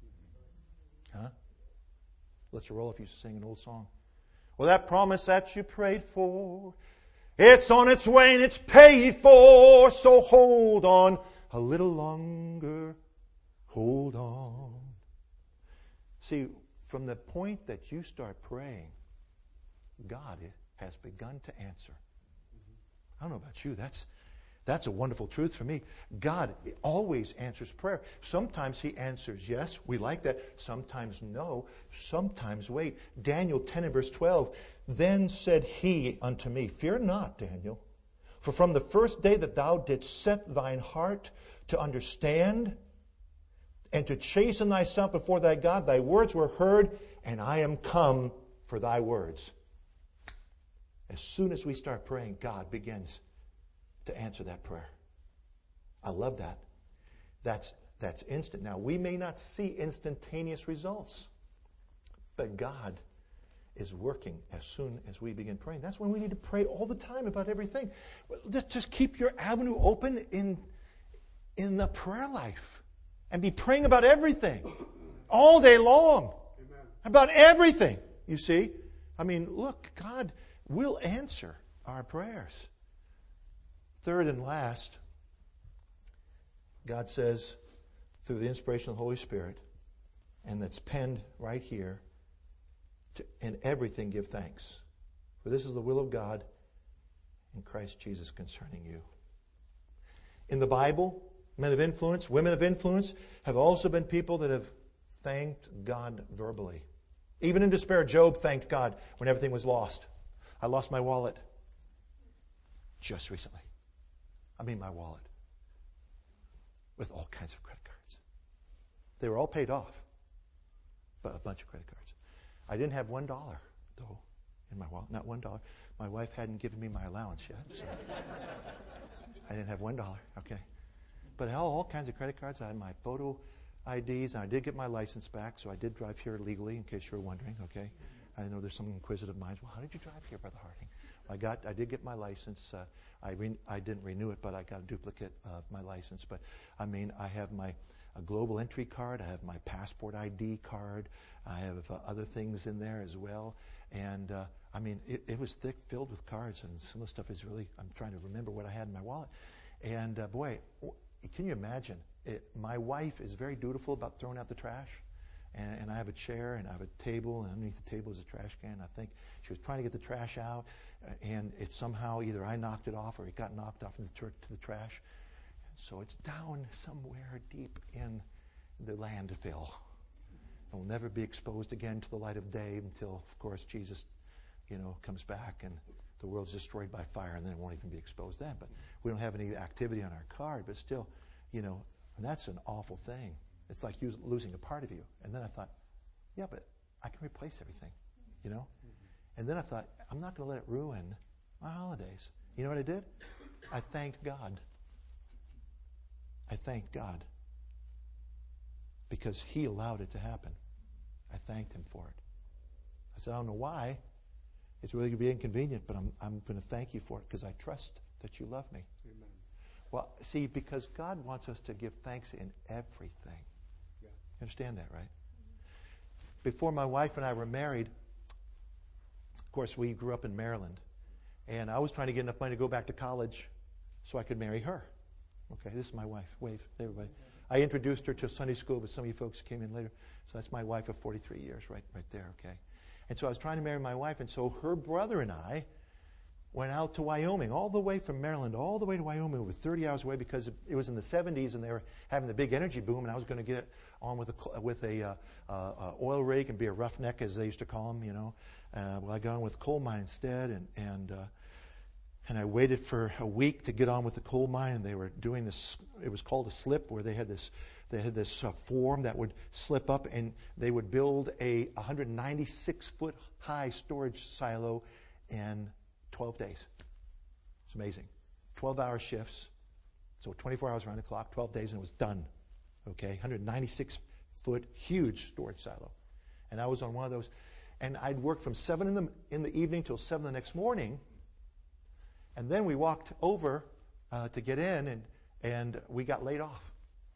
Huh? Let's roll if you sing an old song. Well, that promise that you prayed for, it's on its way and it's paid for. So hold on a little longer. Hold on. See, from the point that you start praying, God has begun to answer. I don't know about you. That's a wonderful truth for me. God always answers prayer. Sometimes He answers yes. We like that. Sometimes no. Sometimes wait. Daniel 10 and verse 12. Then said He unto me, fear not, Daniel, for from the first day that thou didst set thine heart to understand and to chasten thyself before thy God, thy words were heard, and I am come for thy words. As soon as we start praying, God begins to answer that prayer. I love that. That's instant. Now, we may not see instantaneous results, but God is working as soon as we begin praying. That's when we need to pray all the time about everything. Just keep your avenue open in the prayer life. And be praying about everything all day long. Amen. About everything, you see. I mean, look, God will answer our prayers. Third and last, God says, through the inspiration of the Holy Spirit, and that's penned right here, in everything give thanks. For this is the will of God in Christ Jesus concerning you. In the Bible, men of influence, women of influence have also been people that have thanked God verbally. Even in despair, Job thanked God when everything was lost. I lost my wallet just recently. I mean my wallet. With all kinds of credit cards. They were all paid off. But a bunch of credit cards. I didn't have $1, though, in my wallet. Not $1. My wife hadn't given me my allowance yet. So I didn't have $1, okay. But I had all kinds of credit cards. I had my photo IDs, and I did get my license back, so I did drive here legally, in case you were wondering, okay? I know there's some inquisitive minds. Well, how did you drive here, Brother Harding? I did get my license. I didn't renew it, but I got a duplicate of my license. But, I mean, I have a global entry card. I have my passport ID card. I have other things in there as well. And, I mean, it was thick, filled with cards, and some of the stuff is really, I'm trying to remember what I had in my wallet. And, boy, can you imagine? My wife is very dutiful about throwing out the trash. And I have a chair and I have a table, and underneath the table is a trash can. I think she was trying to get the trash out, and it somehow either I knocked it off or it got knocked off into the trash. And so it's down somewhere deep in the landfill. It will never be exposed again to the light of day until, of course, Jesus comes back and the world's destroyed by fire, and then it won't even be exposed then. But we don't have any activity on our card, but still, and that's an awful thing. It's like losing a part of you. And then I thought, yeah, but I can replace everything, And then I thought, I'm not going to let it ruin my holidays. You know what I did? I thanked God. I thanked God because He allowed it to happen. I thanked Him for it. I said, I don't know why. It's really going to be inconvenient, but I'm going to thank You for it because I trust that You love me. Amen. Well, see, because God wants us to give thanks in everything. Yeah. You understand that, right? Before my wife and I were married, of course, we grew up in Maryland. And I was trying to get enough money to go back to college so I could marry her. Okay, this is my wife. Wave to everybody. I introduced her to Sunday school, but some of you folks came in later. So that's my wife of 43 years, right there, okay? And so I was trying to marry my wife, and so her brother and I went out to Wyoming, all the way from Maryland, all the way to Wyoming, over 30 hours away, because it was in the 70s, and they were having the big energy boom, and I was going to get on with a oil rig and be a roughneck, as they used to call them, Well, I got on with coal mine instead, and I waited for a week to get on with the coal mine, and they were doing this. It was called a slip, where they had this form that would slip up, and they would build a 196-foot high storage silo in 12 days. It's amazing. 12-hour shifts, so 24 hours around the clock, 12 days, and it was done. Okay, 196-foot huge storage silo, and I was on one of those. And I'd work from 7 in the evening till 7 the next morning. And then we walked over to get in, and we got laid off.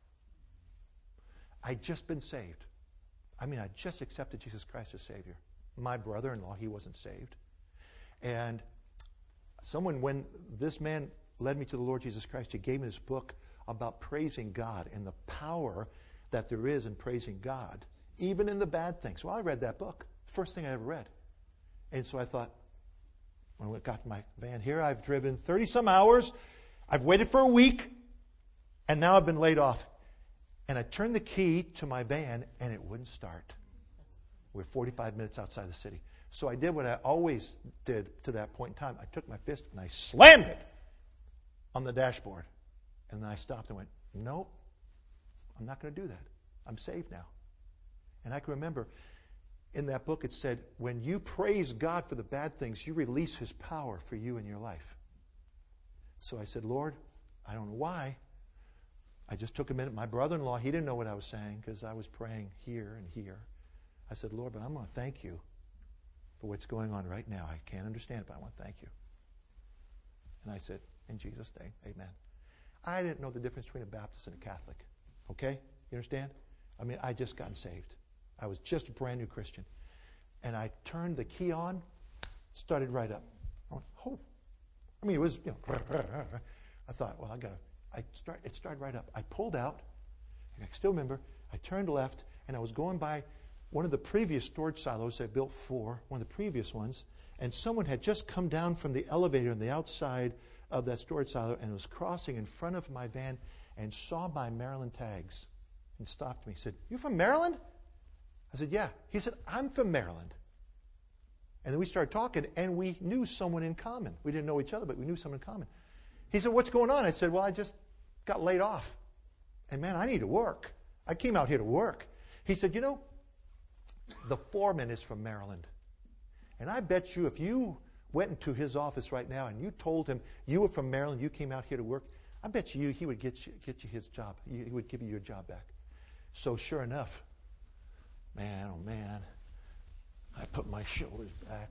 I'd just been saved. I just accepted Jesus Christ as Savior. My brother-in-law, he wasn't saved. And when this man led me to the Lord Jesus Christ, he gave me this book about praising God and the power that there is in praising God, even in the bad things. Well, I read that book. First thing I ever read. And so I thought, when I got to my van here, I've driven 30-some hours, I've waited for a week, and now I've been laid off. And I turned the key to my van, and it wouldn't start. We're 45 minutes outside the city. So I did what I always did to that point in time. I took my fist, and I slammed it on the dashboard. And then I stopped and went, nope, I'm not going to do that. I'm saved now. And I can remember, in that book, it said, when you praise God for the bad things, you release His power for you in your life. So I said, Lord, I don't know why. I just took a minute. My brother-in-law, he didn't know what I was saying because I was praying here and here. I said, Lord, but I'm going to thank You for what's going on right now. I can't understand it, but I want to thank You. And I said, in Jesus' name, amen. I didn't know the difference between a Baptist and a Catholic. Okay? You understand? I just gotten saved. I was just a brand new Christian. And I turned the key on, started right up. I went, oh. It was, I thought, well, it started right up. I pulled out, and I still remember, I turned left, and I was going by one of the previous storage silos I built for, one of the previous ones, and someone had just come down from the elevator on the outside of that storage silo and was crossing in front of my van and saw my Maryland tags and stopped me. He said, you from Maryland? I said, yeah. He said, I'm from Maryland. And then we started talking, and we knew someone in common. We didn't know each other, but we knew someone in common. He said, what's going on? I said, well, I just got laid off. And man, I need to work. I came out here to work. He said, the foreman is from Maryland. And I bet you if you went into his office right now and you told him you were from Maryland, you came out here to work, I bet you he would get you his job. He would give you your job back. So sure enough, man, oh man, I put my shoulders back.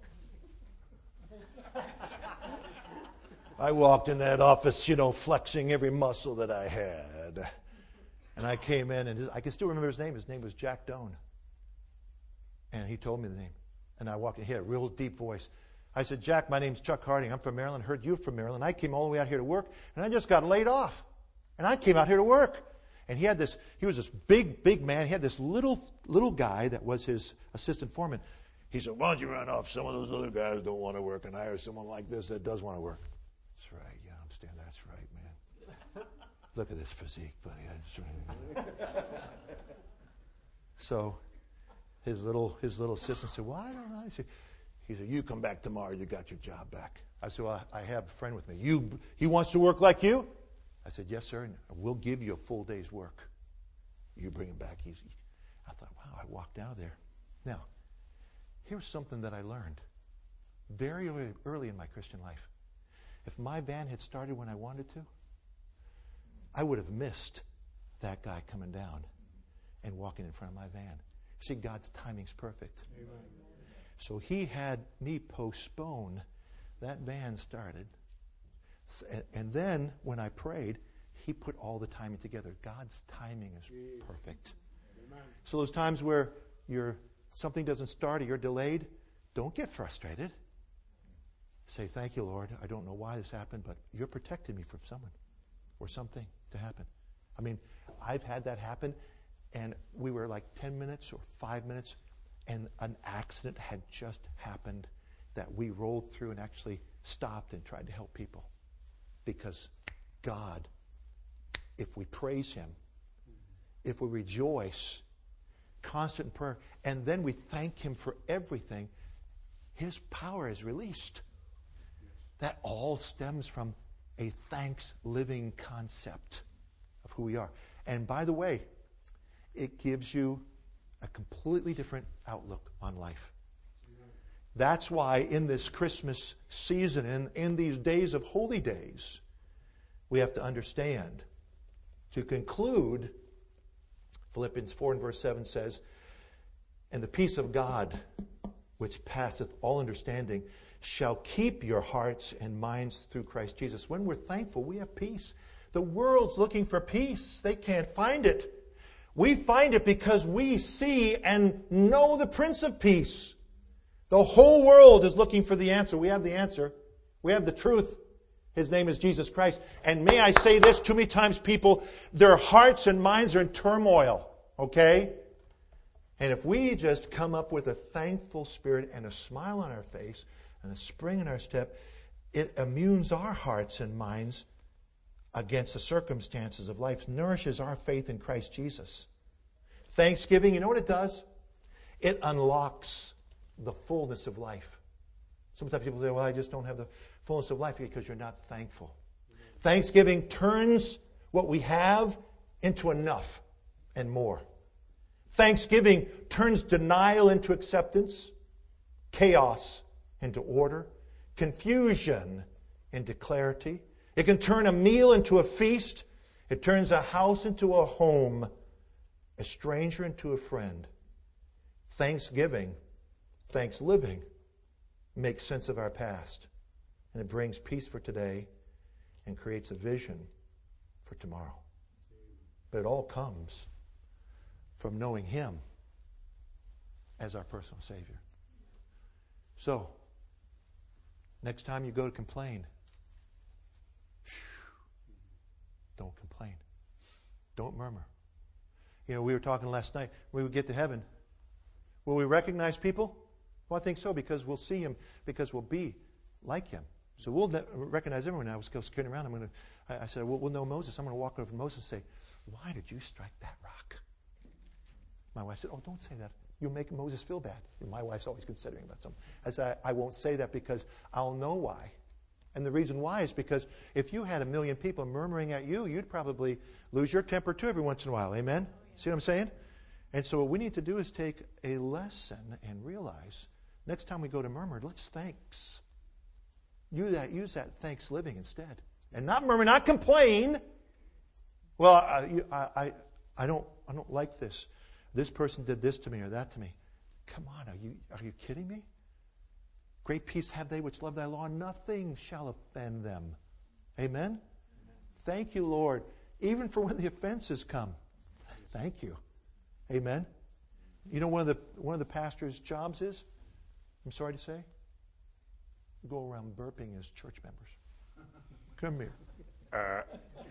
I walked in that office, flexing every muscle that I had. And I came in, and I can still remember his name. His name was Jack Doan. And he told me the name. And I walked in, he had a real deep voice. I said, Jack, my name's Chuck Harding. I'm from Maryland. Heard you're from Maryland. I came all the way out here to work, and I just got laid off. And I came out here to work. And he was this big man. He had this little guy that was his assistant foreman. He said, why don't you run off? Some of those other guys don't want to work, and hire someone like this that does want to work. That's right. Yeah, I'm standing. That's right, man. Look at this physique, buddy. That's right. So his little assistant said, well, I don't know. He said, you come back tomorrow, you got your job back. I said, well, I have a friend with me. He wants to work like you? I said, yes, sir, and we'll give you a full day's work. You bring him back easy. I thought, wow, I walked out of there. Now, here's something that I learned very early in my Christian life. If my van had started when I wanted to, I would have missed that guy coming down and walking in front of my van. See, God's timing's perfect. Amen. So he had me postpone. That van started. And then when I prayed, he put all the timing together. God's timing is perfect. Amen. So those times where something doesn't start or you're delayed, don't get frustrated. Say, thank you, Lord. I don't know why this happened, but you're protecting me from someone or something to happen. I mean, I've had that happen, and we were like 10 minutes or 5 minutes, and an accident had just happened that we rolled through and actually stopped and tried to help people. Because God, if we praise Him, if we rejoice, constant prayer, and then we thank Him for everything, His power is released. That all stems from a thanks-living concept of who we are. And by the way, it gives you a completely different outlook on life. That's why in this Christmas season, and in these days of holy days, we have to understand. To conclude, Philippians 4 and verse 7 says, and the peace of God, which passeth all understanding, shall keep your hearts and minds through Christ Jesus. When we're thankful, we have peace. The world's looking for peace. They can't find it. We find it because we see and know the Prince of Peace. The whole world is looking for the answer. We have the answer. We have the truth. His name is Jesus Christ. And may I say this, too many times people, their hearts and minds are in turmoil. Okay? And if we just come up with a thankful spirit and a smile on our face and a spring in our step, it immunes our hearts and minds against the circumstances of life, nourishes our faith in Christ Jesus. Thanksgiving, you know what it does? It unlocks the fullness of life. Sometimes people say, well, I just don't have the fullness of life because you're not thankful. Thanksgiving turns what we have into enough and more. Thanksgiving turns denial into acceptance, chaos into order, confusion into clarity. It can turn a meal into a feast. It turns a house into a home, a stranger into a friend. Thanksgiving, thanks-living, makes sense of our past. And it brings peace for today and creates a vision for tomorrow. But it all comes from knowing Him as our personal Savior. So, next time you go to complain, don't complain. Don't murmur. You know, we were talking last night, when we get to heaven, will we recognize people? Well, I think so, because we'll see Him, because we'll be like Him. So we'll recognize everyone. I was skating around. I said, we'll know Moses. I'm going to walk over to Moses and say, why did you strike that rock? My wife said, oh, don't say that. You'll make Moses feel bad. My wife's always considering about something. I said, I won't say that because I'll know why. And the reason why is because if you had 1 million people murmuring at you, you'd probably lose your temper too every once in a while. Amen? See what I'm saying? And so what we need to do is take a lesson and realize next time we go to murmur, let's thanks. Use that thanks living instead. And not murmur, not complain. Well, I don't like this. This person did this to me or that to me. Come on, are you kidding me? Great peace have they which love thy law. Nothing shall offend them. Amen? Thank you, Lord. Even for when the offenses come. Thank you. Amen? You know one of the pastor's jobs is, I'm sorry to say, go around burping his church members. Come here.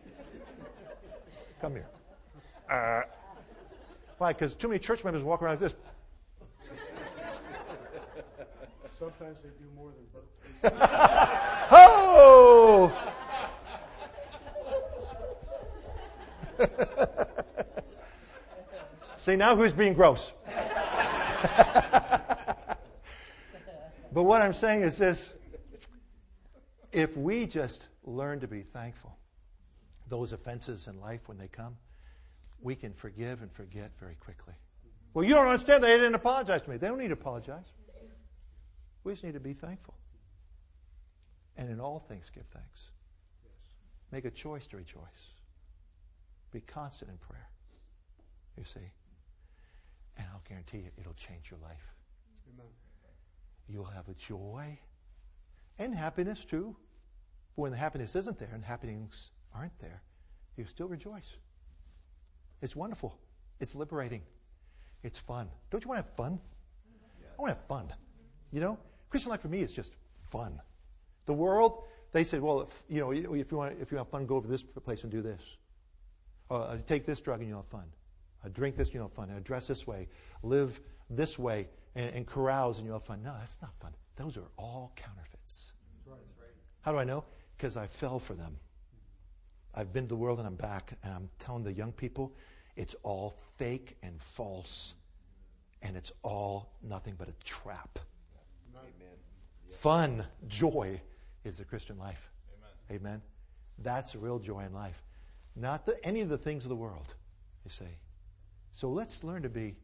Come here. Why? Because too many church members walk around like this. Sometimes they do more than burp. Oh! See, now who's being gross? But what I'm saying is this. If we just learn to be thankful, those offenses in life when they come, we can forgive and forget very quickly. Well, you don't understand. They didn't apologize to me. They don't need to apologize. We just need to be thankful. And in all things, give thanks. Make a choice to rejoice. Be constant in prayer. You see? And I'll guarantee you, it'll change your life. Amen. You'll have a joy and happiness too. But when the happiness isn't there and happenings aren't there, you still rejoice. It's wonderful. It's liberating. It's fun. Don't you want to have fun? I want to have fun. You know? Christian life for me is just fun. The world, they say, well, if you want fun, go over this place and do this. Take this drug and you'll have fun. Drink this and you'll have fun. Dress this way. Live this way and carouse and you'll have fun. No, that's not fun. Those are all counterfeits. That's right. How do I know? Because I fell for them. I've been to the world and I'm back, and I'm telling the young people, it's all fake and false, and it's all nothing but a trap. Amen. Fun, joy is the Christian life. Amen. That's the real joy in life. Not any of the things of the world, you see. So let's learn to be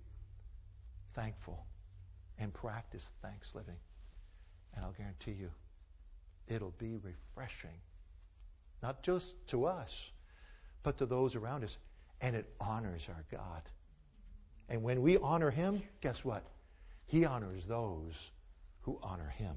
thankful and practice thanks living. And I'll guarantee you, it'll be refreshing. Not just to us, but to those around us. And it honors our God. And when we honor Him, guess what? He honors those who honor Him.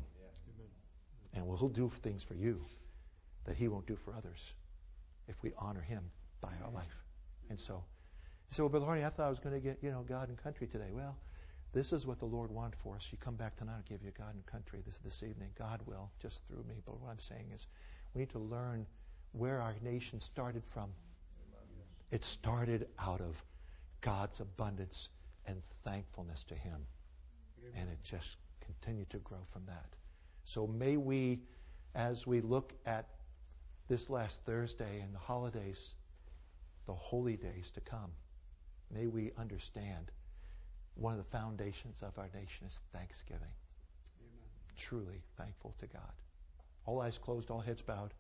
And He'll do things for you that He won't do for others if we honor Him by our life. And so, you say, well, Brother Harney, I thought I was going to get, God and country today. Well, this is what the Lord wanted for us. You come back tonight, I'll give you God and country this evening. God will, just through me. But what I'm saying is, we need to learn where our nation started from. It started out of God's abundance and thankfulness to Him. And it just continued to grow from that. So may we, as we look at this last Thursday and the holidays, the holy days to come, may we understand one of the foundations of our nation is thanksgiving. Amen. Truly thankful to God. All eyes closed, all heads bowed.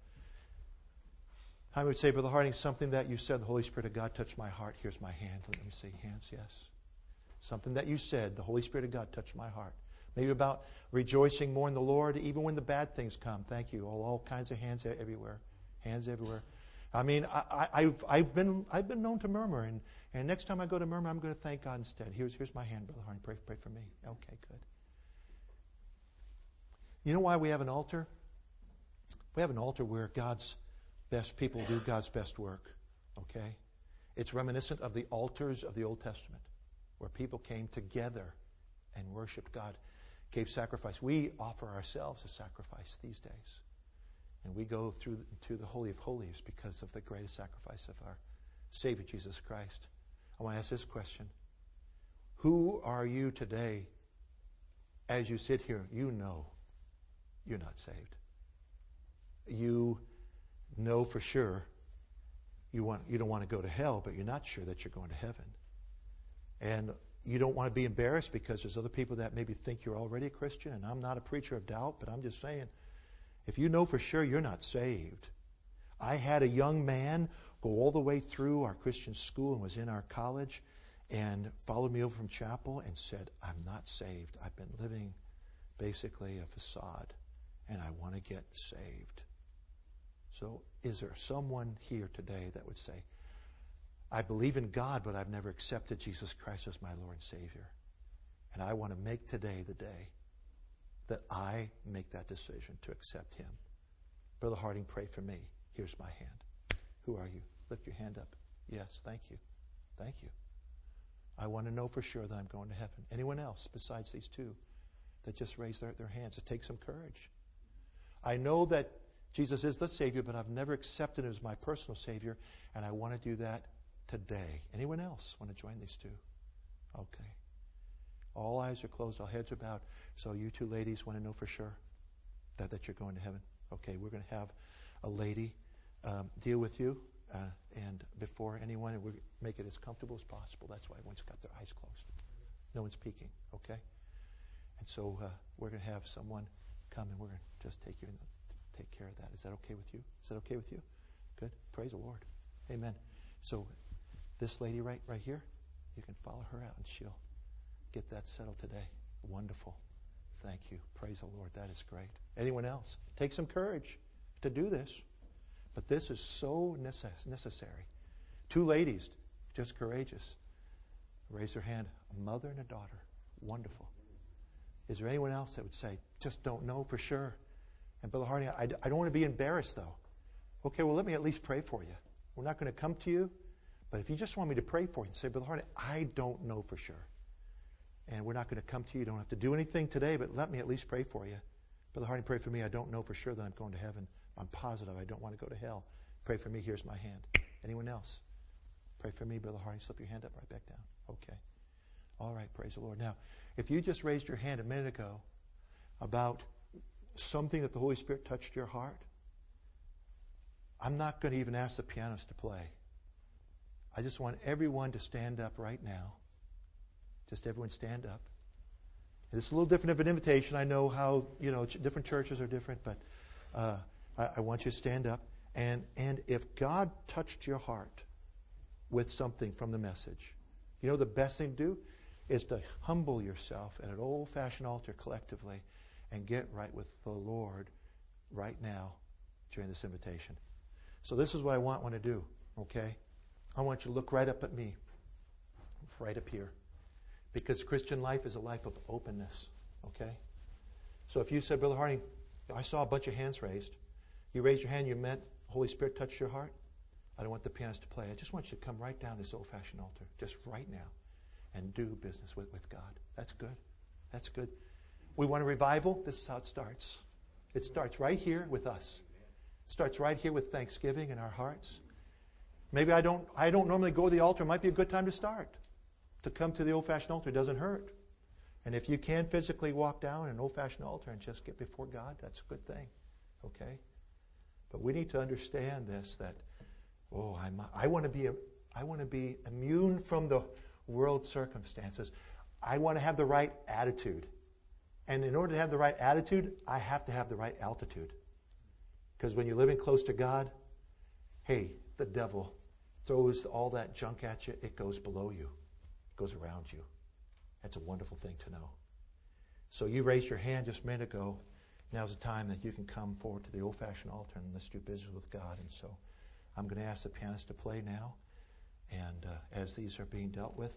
I would say, Brother Harding, something that you said, the Holy Spirit of God touched my heart. Here's my hand. Let me see. Hands, yes. Something that you said, the Holy Spirit of God touched my heart. Maybe about rejoicing more in the Lord, even when the bad things come. Thank you. All kinds of hands everywhere. Hands everywhere. I mean, I've been known to murmur, and next time I go to murmur, I'm going to thank God instead. Here's my hand, Brother Harding. Pray for me. Okay, good. You know why we have an altar? We have an altar where God's best people do God's best work. Okay? It's reminiscent of the altars of the Old Testament, where people came together and worshiped God, gave sacrifice. We offer ourselves a sacrifice these days. And we go through to the Holy of Holies because of the greatest sacrifice of our Savior, Jesus Christ. I want to ask this question. Who are you today, as you sit here, you know you're not saved? You know for sure you don't want to go to hell, but you're not sure that you're going to heaven. And you don't want to be embarrassed because there's other people that maybe think you're already a Christian, and I'm not a preacher of doubt, but I'm just saying, if you know for sure you're not saved. I had a young man go all the way through our Christian school and was in our college and followed me over from chapel and said, I'm not saved. I've been living basically a facade, and I want to get saved. So is there someone here today that would say, I believe in God, but I've never accepted Jesus Christ as my Lord and Savior. And I want to make today the day that I make that decision to accept Him. Brother Harding, pray for me. Here's my hand. Who are you? Lift your hand up. Yes, thank you. Thank you. I want to know for sure that I'm going to heaven. Anyone else besides these two that just raised their hands? It takes some courage. I know that Jesus is the Savior, but I've never accepted Him as my personal Savior, and I want to do that today. Anyone else want to join these two? Okay. All eyes are closed, all heads are bowed. So you two ladies want to know for sure that you're going to heaven? Okay, we're going to have a lady deal with you, and before anyone, we'll make it as comfortable as possible. That's why everyone's got their eyes closed. No one's peeking, okay? And so we're going to have someone come and we're going to just take care of that. Is that okay with you? Is that okay with you? Good. Praise the Lord. Amen. So this lady right here, you can follow her out and she'll get that settled today. Wonderful. Thank you. Praise the Lord. That is great. Anyone else? Take some courage to do this. But this is so necessary. 2 ladies, just courageous. Raise their hand. A mother and a daughter. Wonderful. Is there anyone else that would say, just don't know for sure? And Brother Harding, I don't want to be embarrassed though. Okay, well let me at least pray for you. We're not going to come to you, but if you just want me to pray for you and say, Brother Harding, I don't know for sure. And we're not going to come to you. You don't have to do anything today, but let me at least pray for you. Brother Harding, pray for me. I don't know for sure that I'm going to heaven. I'm positive I don't want to go to hell. Pray for me. Here's my hand. Anyone else? Pray for me, Brother Harding. Slip your hand up right back down. Okay. All right, praise the Lord. Now, if you just raised your hand a minute ago about something that the Holy Spirit touched your heart, I'm not going to even ask the pianist to play. I just want everyone to stand up right now. Just everyone stand up. And this is a little different of an invitation. I know how, different churches are different, but I want you to stand up. And if God touched your heart with something from the message, the best thing to do is to humble yourself at an old-fashioned altar collectively and get right with the Lord right now during this invitation. So this is what I want to do, okay? I want you to look right up at me, right up here, because Christian life is a life of openness, okay? So if you said, Brother Harding, I saw a bunch of hands raised. You raised your hand, you meant Holy Spirit touched your heart. I don't want the pianist to play. I just want you to come right down this old-fashioned altar, just right now, and do business with God. That's good. That's good. We want a revival. This is how it starts. It starts right here with us. It starts right here with thanksgiving in our hearts. Maybe I don't normally go to the altar. It might be a good time to start. To come to the old-fashioned altar doesn't hurt. And if you can physically walk down an old-fashioned altar and just get before God, that's a good thing. Okay? But we need to understand this, that I want to be immune from the world circumstances. I want to have the right attitude. And in order to have the right attitude, I have to have the right altitude. Because when you're living close to God, hey, the devil throws all that junk at you. It goes below you. It goes around you. That's a wonderful thing to know. So you raised your hand just a minute ago. Now's the time that you can come forward to the old-fashioned altar and let's do business with God. And so I'm going to ask the pianist to play now. And as these are being dealt with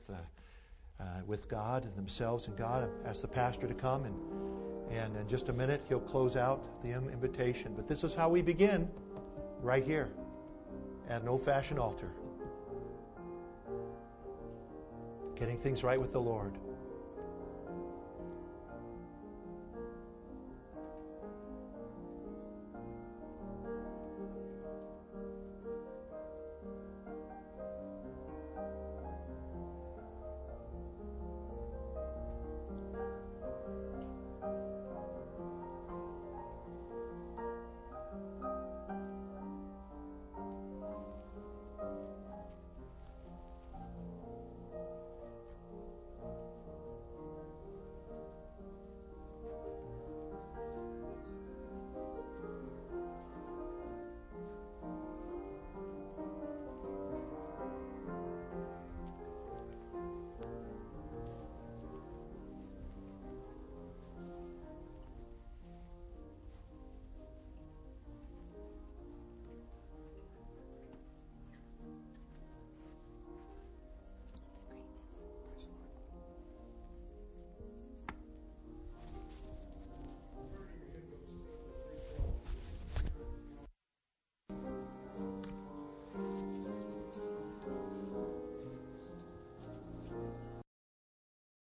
God and themselves and God, I ask the pastor to come. And in just a minute, he'll close out the invitation. But this is how we begin, right here at an old-fashioned altar. Getting things right with the Lord.